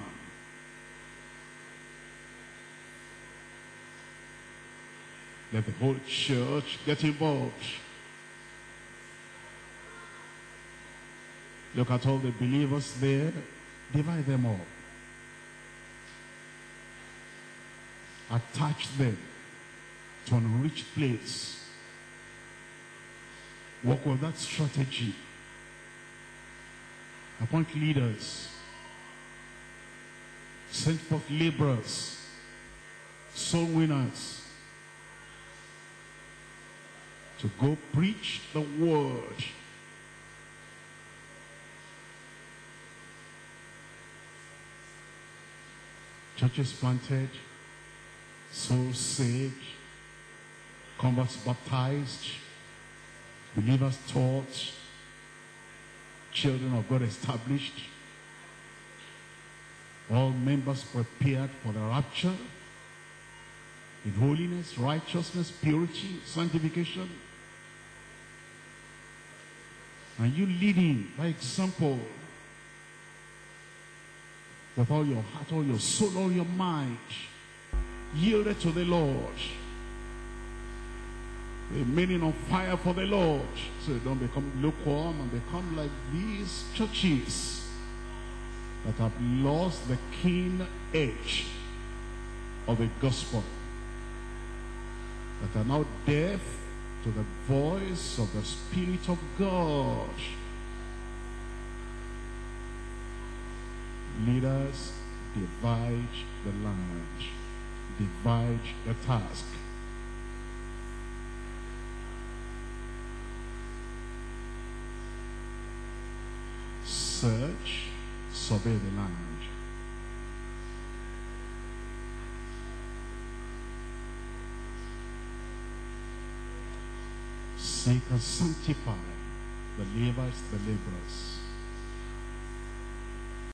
Let the whole church get involved. Look at all the believers there. Divide them up. Attach them to an enriched place. Work with that strategy. Appoint leaders. Send forth laborers. Soul winners. To go preach the word. Churches planted, souls saved, converts baptized, believers taught, children of God established, all members prepared for the rapture in holiness, righteousness, purity, sanctification. And you leading by example, with all your heart, all your soul, all your mind, yielded to the Lord. remaining on fire for the Lord, so you don't become lukewarm and become like these churches that have lost the keen edge of the gospel, that are now deaf to the voice of the Spirit of God. Leaders, divide the land, divide the task. Search, survey the land. Seek and sanctify the Levites, the laborers.